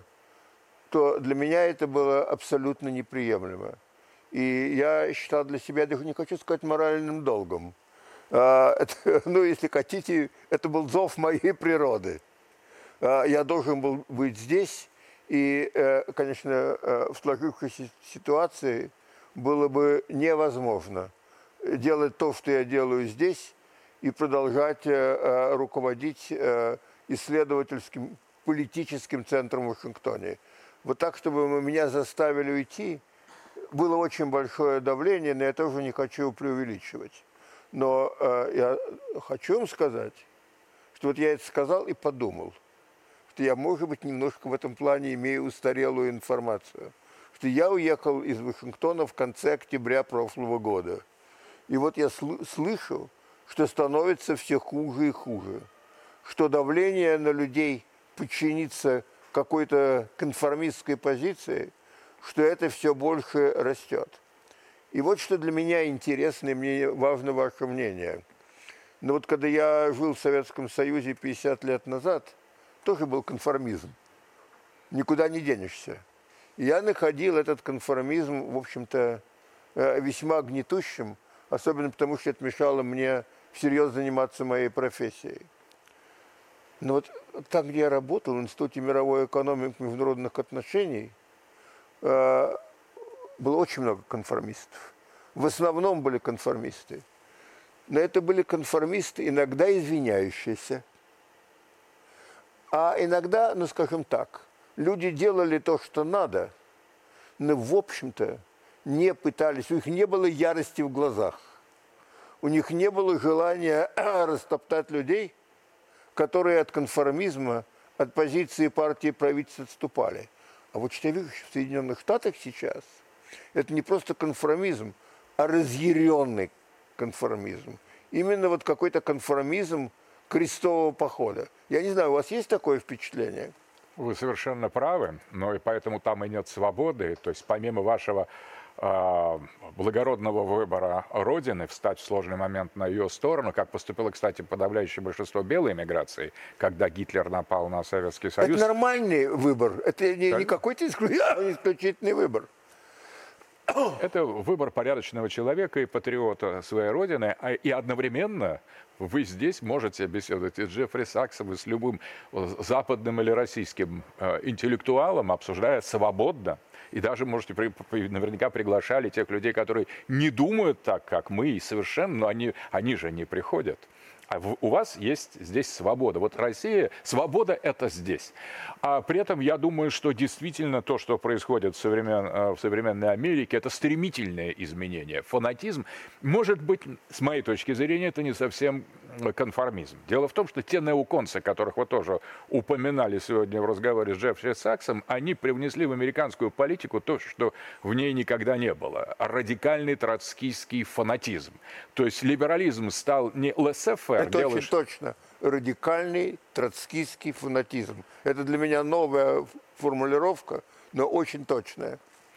то для меня это было абсолютно неприемлемо. И я считал для себя, даже не хочу сказать моральным долгом. А, это, ну, если хотите, это был зов моей природы. А, я должен был быть здесь, и, конечно, в сложившейся ситуации было бы невозможно делать то, что я делаю здесь, и продолжать руководить исследовательским политическим центром в Вашингтоне. Вот так, чтобы меня заставили уйти, было очень большое давление, но я тоже не хочу преувеличивать. Но э, я хочу вам сказать, что вот я это сказал и подумал, что я, может быть, немножко в этом плане имею устарелую информацию, что я уехал из Вашингтона в конце октября прошлого года. И вот я сл- слышу, что становится все хуже и хуже, что давление на людей подчиниться какой-то конформистской позиции, что это все больше растет. И вот что для меня интересно, и мне важно ваше мнение. Но вот когда я жил в Советском Союзе пятьдесят лет назад, тоже был конформизм. Никуда не денешься. И я находил этот конформизм, в общем-то, весьма гнетущим, особенно потому, что это мешало мне всерьез заниматься моей профессией. Но вот там, где я работал, в Институте мировой экономики и международных отношений, было очень много конформистов. В основном были конформисты. Но это были конформисты, иногда извиняющиеся. А иногда, ну скажем так, люди делали то, что надо, но в общем-то не пытались, у них не было ярости в глазах. У них не было желания растоптать людей, которые от конформизма, от позиции партии и правительства отступали. А вот что я вижу в Соединенных Штатах сейчас, это не просто конформизм, а разъяренный конформизм. Именно вот какой-то конформизм крестового похода. Я не знаю, у вас есть такое впечатление? Вы совершенно правы, но и поэтому там и нет свободы. То есть помимо вашего э, благородного выбора Родины, встать в сложный момент на ее сторону, как поступило, кстати, подавляющее большинство белой эмиграции, когда Гитлер напал на Советский Союз. Это нормальный выбор, это не, не какой-то исключительный выбор. Это выбор порядочного человека и патриота своей родины, и одновременно вы здесь можете беседовать и с Джеффри Саксом, и с любым западным или российским интеллектуалом, обсуждая свободно. И даже, можете, наверняка приглашали тех людей, которые не думают так, как мы, и совершенно, но они, они же не приходят. А у вас есть здесь свобода. Вот Россия, свобода – это здесь. А при этом я думаю, что действительно то, что происходит в, современ, в современной Америке, это стремительное изменение. Фанатизм, может быть, с моей точки зрения, это не совсем конформизм. Дело в том, что те неоконцы, которых вы тоже упоминали сегодня в разговоре с Джеффри Саксом, они привнесли в американскую политику то, что в ней никогда не было. Радикальный троцкийский фанатизм. То есть либерализм стал не laissez-faire. Это делаешь... очень точно. Радикальный троцкийский фанатизм. Это для меня новая формулировка, но очень точная.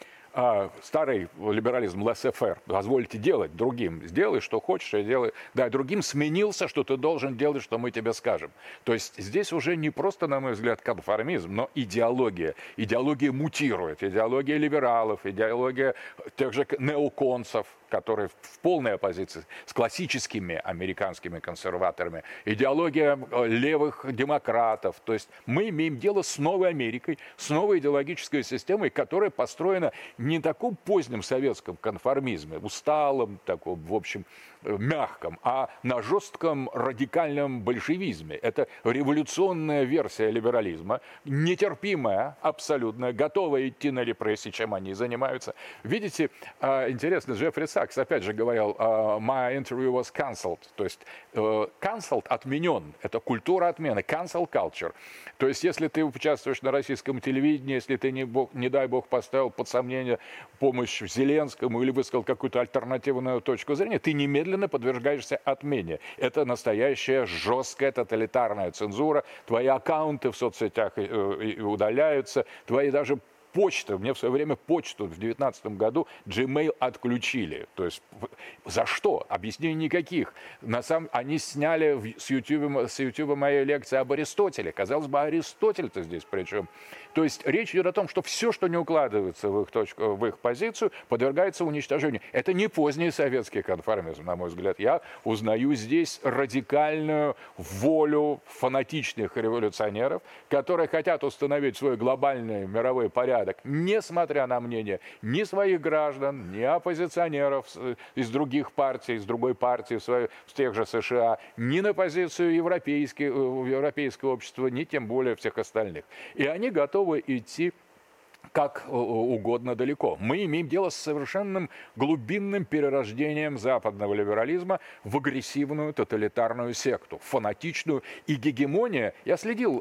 А, старый либерализм laissez-faire, позвольте делать другим, сделай, что хочешь, и делай. Да, другим сменился, что ты должен делать, что мы тебе скажем. То есть здесь уже не просто, на мой взгляд, конформизм, но идеология. Идеология мутирует, идеология либералов, идеология тех же неоконцев, которые в полной оппозиции с классическими американскими консерваторами, идеология левых демократов. То есть мы имеем дело с новой Америкой, с новой идеологической системой, которая построена не в таком позднем советском конформизме, усталом, таком, в общем, мягком, а на жестком радикальном большевизме. Это революционная версия либерализма, нетерпимая, абсолютно, готовая идти на репрессии, чем они занимаются. Видите, интересно, Джеффри Сакс опять же говорил, my interview was cancelled, то есть cancelled, отменен, это культура отмены, cancel culture. То есть если ты участвуешь на российском телевидении, если ты, не, бог, не дай бог, поставил под сомнение помощь Зеленскому или высказал какую-то альтернативную точку зрения, ты немедленно подвергаешься отмене. Это настоящая жесткая тоталитарная цензура. Твои аккаунты в соцсетях удаляются, твои даже почта, мне в свое время почту в две тысячи девятнадцатом году Gmail отключили. То есть за что? Объяснений никаких. На самом... Они сняли с YouTube, с YouTube моей лекции об Аристотеле. Казалось бы, Аристотель-то здесь причем. То есть речь идет о том, что все, что не укладывается в их, точку, в их позицию, подвергается уничтожению. Это не поздний советский конформизм, на мой взгляд. Я узнаю здесь радикальную волю фанатичных революционеров, которые хотят установить свой глобальный мировой порядок, несмотря на мнение ни своих граждан, ни оппозиционеров из других партий, из другой партии, в тех же США, ни на позицию европейского, европейского общества, ни тем более всех остальных. И они готовы идти как угодно далеко. Мы имеем дело с совершенным глубинным перерождением западного либерализма в агрессивную тоталитарную секту, фанатичную. И гегемония, я следил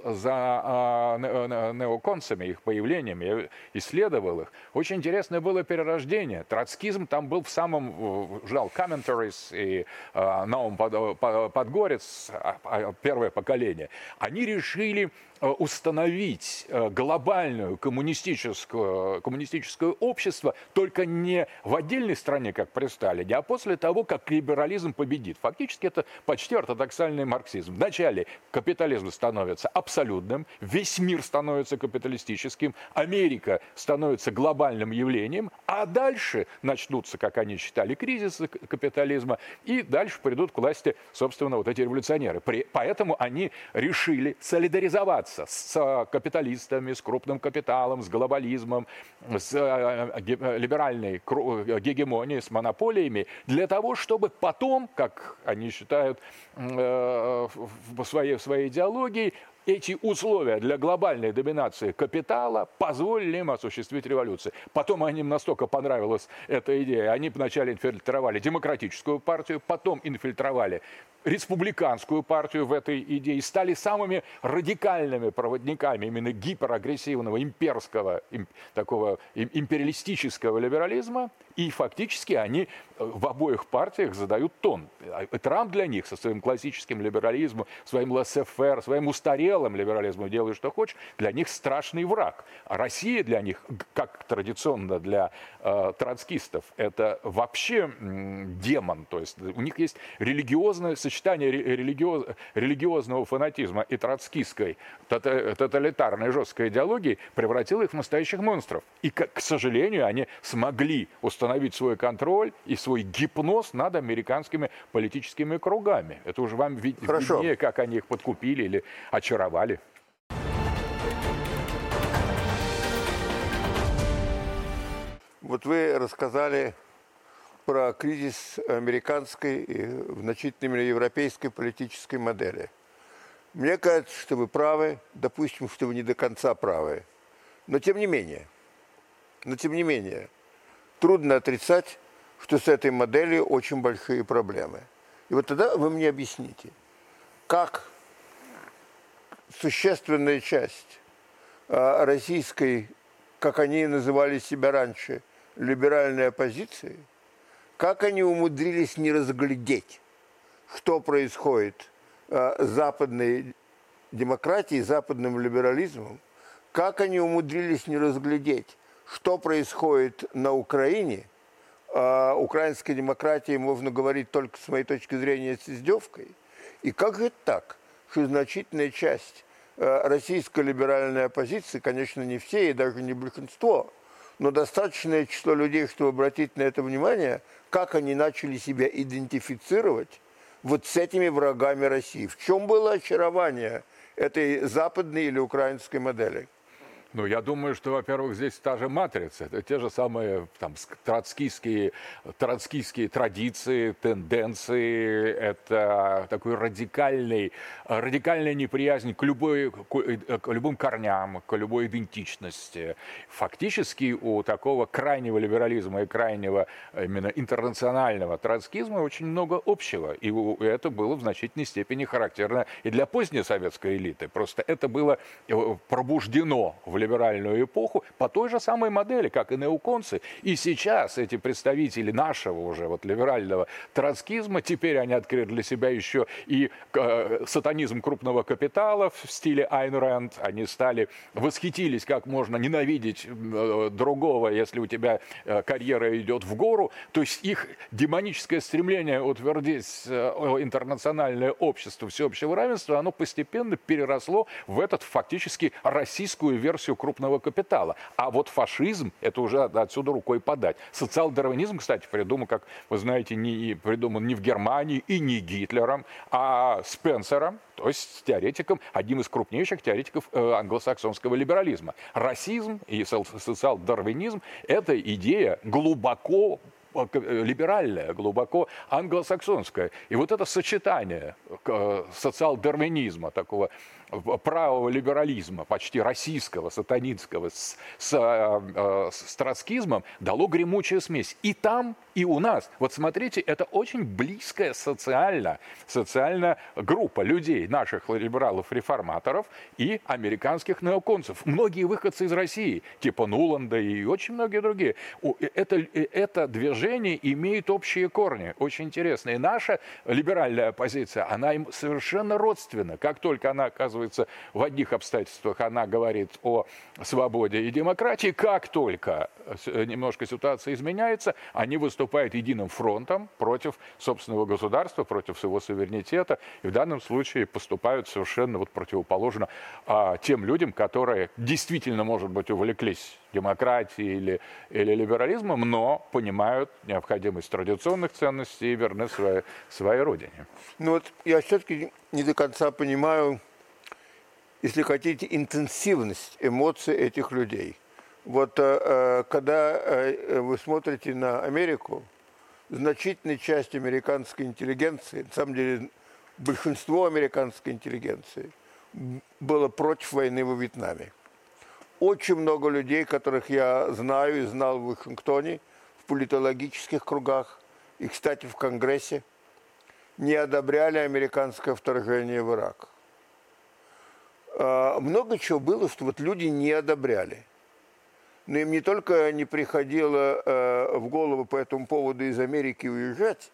за неоконцами, их появлением, я исследовал их. Очень интересное было перерождение. Троцкизм там был в самом, ждал Commentaries и Наум Подгорец, первое поколение. Они решили установить глобальную коммунистическую, коммунистическое общество только не в отдельной стране, как при Сталине, а после того, как либерализм победит. Фактически это почти ортодоксальный марксизм. Вначале капитализм становится абсолютным, весь мир становится капиталистическим, Америка становится глобальным явлением, а дальше начнутся, как они считали, кризисы капитализма, и дальше придут к власти, собственно, вот эти революционеры. При, поэтому они решили солидаризоваться с капиталистами, с крупным капиталом, с глобализмом, с либеральной гегемонией, с монополиями, для того, чтобы потом, как они считают в своей, в своей идеологии, эти условия для глобальной доминации капитала позволили им осуществить революцию. Потом им настолько понравилась эта идея, они вначале инфильтровали демократическую партию, потом инфильтровали республиканскую партию в этой идее, стали самыми радикальными проводниками именно гиперагрессивного имперского, им, такого империалистического либерализма, и фактически они в обоих партиях задают тон. Трамп для них со своим классическим либерализмом, своим лассефер, своим устарелым либерализмом «делай, что хочешь», для них страшный враг. А Россия для них, как традиционно для э, троцкистов, это вообще м, демон. То есть у них есть религиозное сочетание религиоз, религиозного фанатизма и троцкистской тоталитарной жесткой идеологии превратило их в настоящих монстров. И, к, к сожалению, они смогли установить свой контроль и свой гипноз над американскими политическими кругами. Это уже вам виднее, как они их подкупили или очаровали. Вот вы рассказали про кризис американской и в значительной мере европейской политической модели. Мне кажется, что вы правы, допустим, что вы не до конца правы. Но тем не менее, но тем не менее, трудно отрицать, что с этой моделью очень большие проблемы. И вот тогда вы мне объясните, как существенная часть российской, как они называли себя раньше, либеральной оппозиции, как они умудрились не разглядеть, что происходит с западной демократией, западным либерализмом, как они умудрились не разглядеть, что происходит на Украине. О украинской демократии можно говорить только, с моей точки зрения, с издевкой. И как же так, что значительная часть российской либеральной оппозиции, конечно, не все и даже не большинство, но достаточное число людей, чтобы обратить на это внимание, как они начали себя идентифицировать вот с этими врагами России. В чем было очарование этой западной или украинской модели? Ну, я думаю, что, во-первых, здесь та же матрица, это те же самые там, троцкистские, троцкистские традиции, тенденции, это такой радикальный, радикальная неприязнь к, любой, к любым корням, к любой идентичности. Фактически у такого крайнего либерализма и крайнего именно интернационального троцкизма очень много общего, и это было в значительной степени характерно и для поздней советской элиты. Просто это было пробуждено в либеральную эпоху по той же самой модели, как и неоконцы. И сейчас эти представители нашего уже вот либерального троцкизма, теперь они открыли для себя еще и э, сатанизм крупного капитала в стиле Айн Рэнд. Они стали, восхитились, как можно ненавидеть э, другого, если у тебя э, карьера идет в гору. То есть их демоническое стремление утвердить э, интернациональное общество всеобщего равенства, оно постепенно переросло в этот фактически российскую версию крупного капитала. А вот фашизм, это уже отсюда рукой подать. Социал-дарвинизм, кстати, придуман, как вы знаете, не придуман не в Германии и не Гитлером, а Спенсером, то есть теоретиком, одним из крупнейших теоретиков э, англосаксонского либерализма. Расизм и социал-дарвинизм – это идея глубоко либеральная, глубоко англосаксонская. И вот это сочетание социал-дарвинизма, такого правого либерализма, почти российского, сатанинского, с, с, э, с троцкизмом, дало гремучую смесь. И там, и у нас. Вот смотрите, это очень близкая социально, социальная группа людей, наших либералов-реформаторов и американских неоконцев. Многие выходцы из России, типа Нуланда и очень многие другие. Это, это движение движения имеют общие корни, очень интересные. Наша либеральная позиция, она им совершенно родственна. Как только она оказывается в одних обстоятельствах, она говорит о свободе и демократии, как только немножко ситуация изменяется, они выступают единым фронтом против собственного государства, против своего суверенитета, и в данном случае поступают совершенно вот противоположно а, тем людям, которые действительно, может быть, увлеклись демократией или, или либерализмом, но понимают необходимость традиционных ценностей и верны своей, своей родине. Ну вот я все-таки не до конца понимаю, если хотите, интенсивность эмоций этих людей. Вот э, когда э, вы смотрите на Америку, значительная часть американской интеллигенции, на самом деле большинство американской интеллигенции, было против войны во Вьетнаме. Очень много людей, которых я знаю и знал в Вашингтоне, в политологических кругах и, кстати, в Конгрессе, не одобряли американское вторжение в Ирак. Э, много чего было, что вот люди не одобряли. Но им не только не приходило э, в голову по этому поводу из Америки уезжать,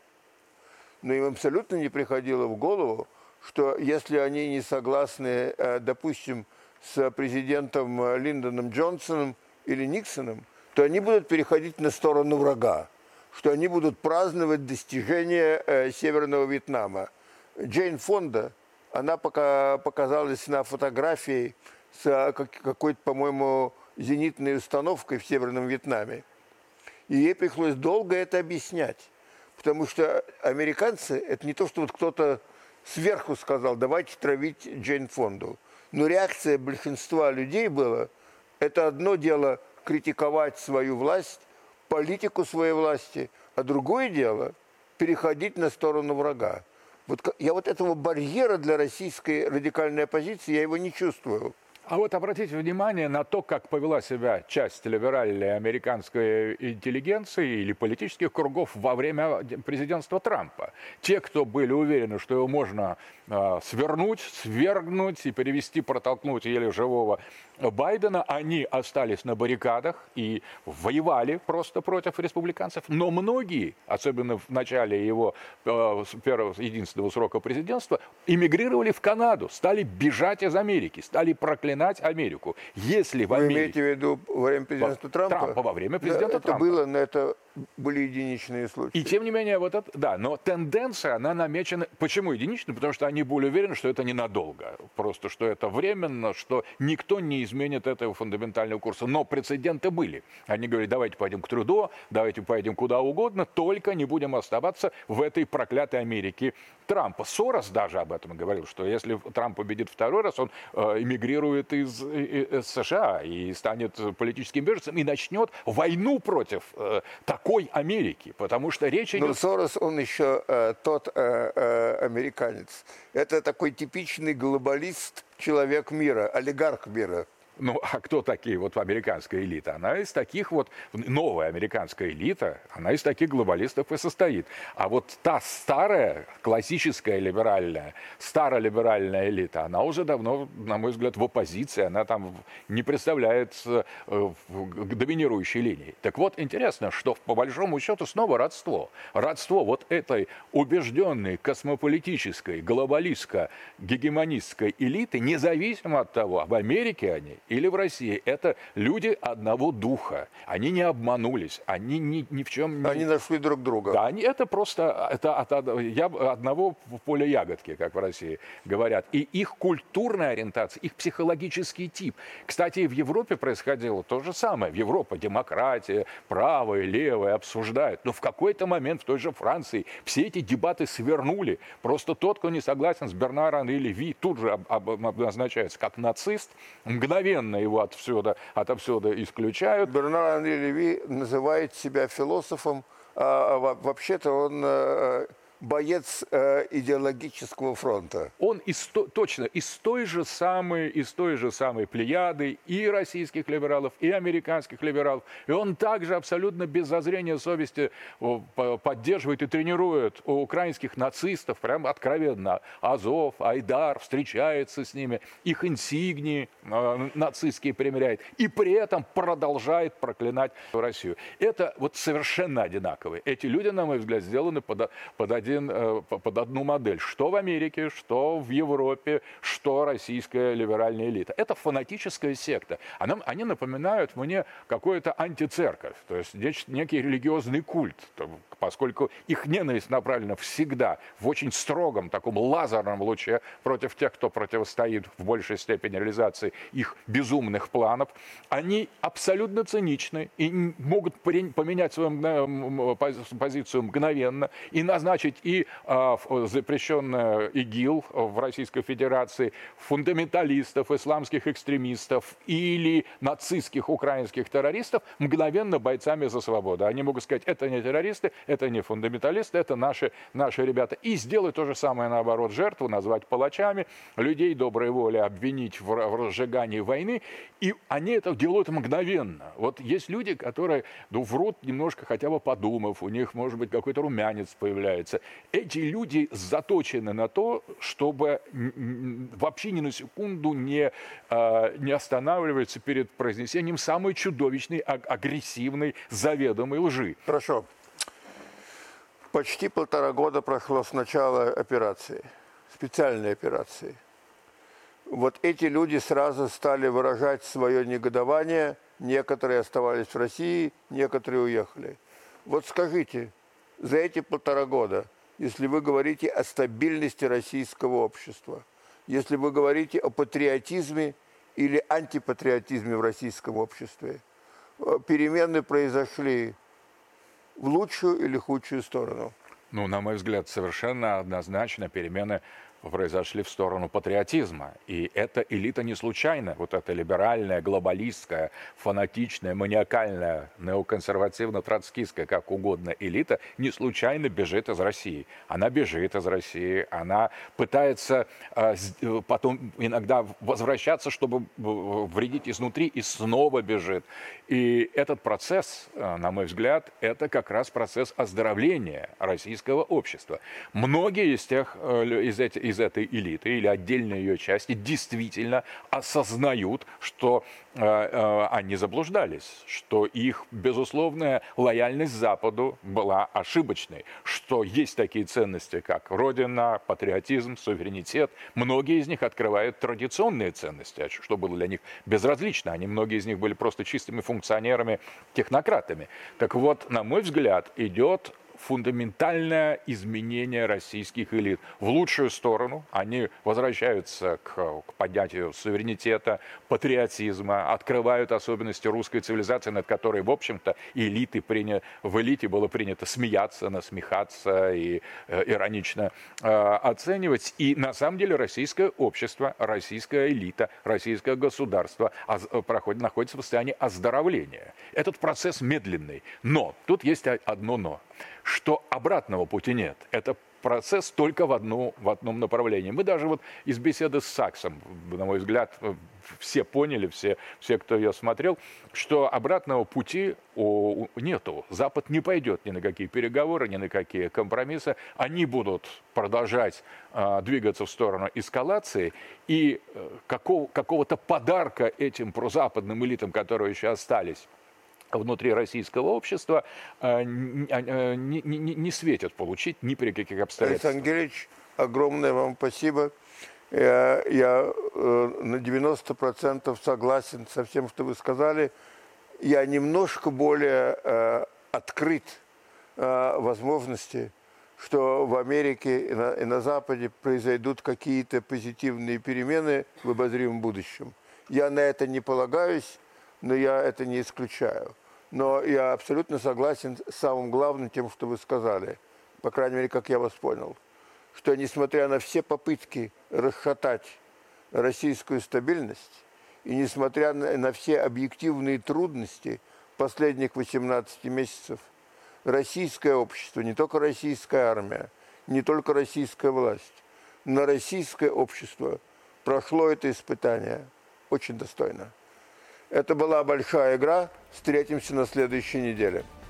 но им абсолютно не приходило в голову, что если они не согласны, э, допустим, с президентом Линдоном Джонсоном или Никсоном, то они будут переходить на сторону врага, что они будут праздновать достижения э, Северного Вьетнама. Джейн Фонда, она пока показалась на фотографии с какой-то, по-моему, зенитной установкой в Северном Вьетнаме. И ей пришлось долго это объяснять. Потому что американцы, это не то, что вот кто-то сверху сказал, давайте травить Джейн Фонду. Но реакция большинства людей была, это одно дело критиковать свою власть, политику своей власти, а другое дело переходить на сторону врага. Вот я вот этого барьера для российской радикальной оппозиции, я его не чувствую. А вот обратите внимание на то, как повела себя часть либеральной американской интеллигенции или политических кругов во время президентства Трампа. Те, кто были уверены, что его можно э, свернуть, свергнуть и перевести, протолкнуть еле живого Байдена, они остались на баррикадах и воевали просто против республиканцев. Но многие, особенно в начале его э, первого, единственного срока президентства, эмигрировали в Канаду, стали бежать из Америки, стали проклинать Америку. Если в Америке... Вы имеете в виду во время президентства Трампа? Трампа, во время президента да, Трампа. Это было, но это были единичные случаи. И тем не менее, вот это, да, но тенденция, она намечена... Почему единичная? Потому что они были уверены, что это ненадолго. Просто, что это временно, что никто не изменит этого фундаментального курса. Но прецеденты были. Они говорили, давайте пойдем к Трюдо, давайте пойдем куда угодно, только не будем оставаться в этой проклятой Америке Трампа. Сорос даже об этом говорил, что если Трамп победит второй раз, он э, эмигрирует из, из США и станет политическим беженцем и начнет войну против э, такой Америки, потому что речь идет... Но Сорос, он еще э, тот э, э, американец. Это такой типичный глобалист, человек мира, олигарх мира. Ну, а кто такие вот американская элита? Она из таких вот, новая американская элита, она из таких глобалистов и состоит. А вот та старая, классическая либеральная, старолиберальная элита, она уже давно, на мой взгляд, в оппозиции, она там не представляет э, доминирующей линии. Так вот, интересно, что по большому счету снова родство. Родство вот этой убежденной космополитической, глобалистско-гегемонистской элиты, независимо от того, в Америке они или в России, это люди одного духа. Они не обманулись, они ни, ни в чем не... Они нашли друг друга. Да, они, это просто это от, от, я, одного поля ягодки, как в России говорят. И их культурная ориентация, их психологический тип. Кстати, в Европе происходило то же самое. В Европе демократия, правое, левое обсуждают. Но в какой-то момент в той же Франции все эти дебаты свернули. Просто тот, кто не согласен с Бернаром или Ви, тут же обозначается как нацист, мгновенно его отсюда, отовсюду исключают. Бернар-Анри Леви называет себя философом, а вообще-то он боец э, идеологического фронта. Он из, точно из той же самой, из той же самой плеяды и российских либералов, и американских либералов. И он также абсолютно без зазрения совести поддерживает и тренирует у украинских нацистов, прям откровенно. Азов, Айдар, встречается с ними, их инсигнии э, нацистские примеряет. И при этом продолжает проклинать Россию. Это вот совершенно одинаковые. Эти люди, на мой взгляд, сделаны под, под один под одну модель. Что в Америке, что в Европе, что российская либеральная элита. Это фанатическая секта. Она, они напоминают мне какую-то антицерковь, то есть некий религиозный культ, поскольку их ненависть направлена всегда в очень строгом, таком лазерном луче против тех, кто противостоит в большей степени реализации их безумных планов. Они абсолютно циничны и могут поменять свою позицию мгновенно и назначить и а, запрещенный ИГИЛ в Российской Федерации, фундаменталистов, исламских экстремистов или нацистских украинских террористов мгновенно бойцами за свободу. Они могут сказать, это не террористы, это не фундаменталисты, это наши, наши ребята. И сделать то же самое наоборот, жертву назвать палачами, людей доброй воли обвинить в, в разжигании войны. И они это делают мгновенно. Вот есть люди, которые ну, врут немножко, хотя бы подумав, у них, может быть, какой-то румянец появляется. Эти люди заточены на то, чтобы вообще ни на секунду не, не останавливаться перед произнесением самой чудовищной, агрессивной, заведомой лжи. Хорошо. Почти полтора года прошло с начала операции, специальной операции. Вот эти люди сразу стали выражать свое негодование. Некоторые оставались в России, некоторые уехали. Вот скажите, за эти полтора года, если вы говорите о стабильности российского общества, если вы говорите о патриотизме или антипатриотизме в российском обществе, перемены произошли в лучшую или худшую сторону? Ну, на мой взгляд, совершенно однозначно перемены произошли в сторону патриотизма. И эта элита не случайно, вот эта либеральная, глобалистская, фанатичная, маниакальная, неоконсервативно-троцкистская, как угодно элита, не случайно бежит из России. Она бежит из России, она пытается э, потом иногда возвращаться, чтобы вредить изнутри, и снова бежит. И этот процесс, э, на мой взгляд, это как раз процесс оздоровления российского общества. Многие из тех, э, из этих из этой элиты или отдельной ее части действительно осознают, что э, э, они заблуждались, что их безусловная лояльность Западу была ошибочной, что есть такие ценности, как Родина, патриотизм, суверенитет. Многие из них открывают традиционные ценности, что было для них безразлично. Они, многие из них были просто чистыми функционерами, технократами. Так вот, на мой взгляд, идет фундаментальное изменение российских элит в лучшую сторону. Они возвращаются к, к поднятию суверенитета, патриотизма, открывают особенности русской цивилизации, над которой, в общем-то, элиты приня... в элите было принято смеяться, насмехаться и э, иронично э, оценивать. И на самом деле российское общество, российская элита, российское государство оз... проходит, находится в состоянии оздоровления. Этот процесс медленный. Но тут есть одно «но», что обратного пути нет. Это процесс только в, одну, в одном направлении. Мы даже вот из беседы с Саксом, на мой взгляд, все поняли, все, все кто ее смотрел, что обратного пути у, у, нету. Запад не пойдет ни на какие переговоры, ни на какие компромиссы. Они будут продолжать э, двигаться в сторону эскалации. И э, какого, какого-то подарка этим прозападным элитам, которые еще остались внутри российского общества, э, не, не, не, не светит получить ни при каких обстоятельствах. Александр Георгиевич, огромное вам спасибо. Я, я э, на девяносто процентов согласен со всем, что вы сказали. Я немножко более э, открыт э, возможности, что в Америке и на, и на Западе произойдут какие-то позитивные перемены в обозримом будущем. Я на это не полагаюсь, но я это не исключаю. Но я абсолютно согласен с самым главным тем, что вы сказали, по крайней мере, как я вас понял, что несмотря на все попытки расшатать российскую стабильность и несмотря на, на все объективные трудности последних восемнадцати месяцев, российское общество, не только российская армия, не только российская власть, но российское общество прошло это испытание очень достойно. Это была большая игра. Встретимся на следующей неделе.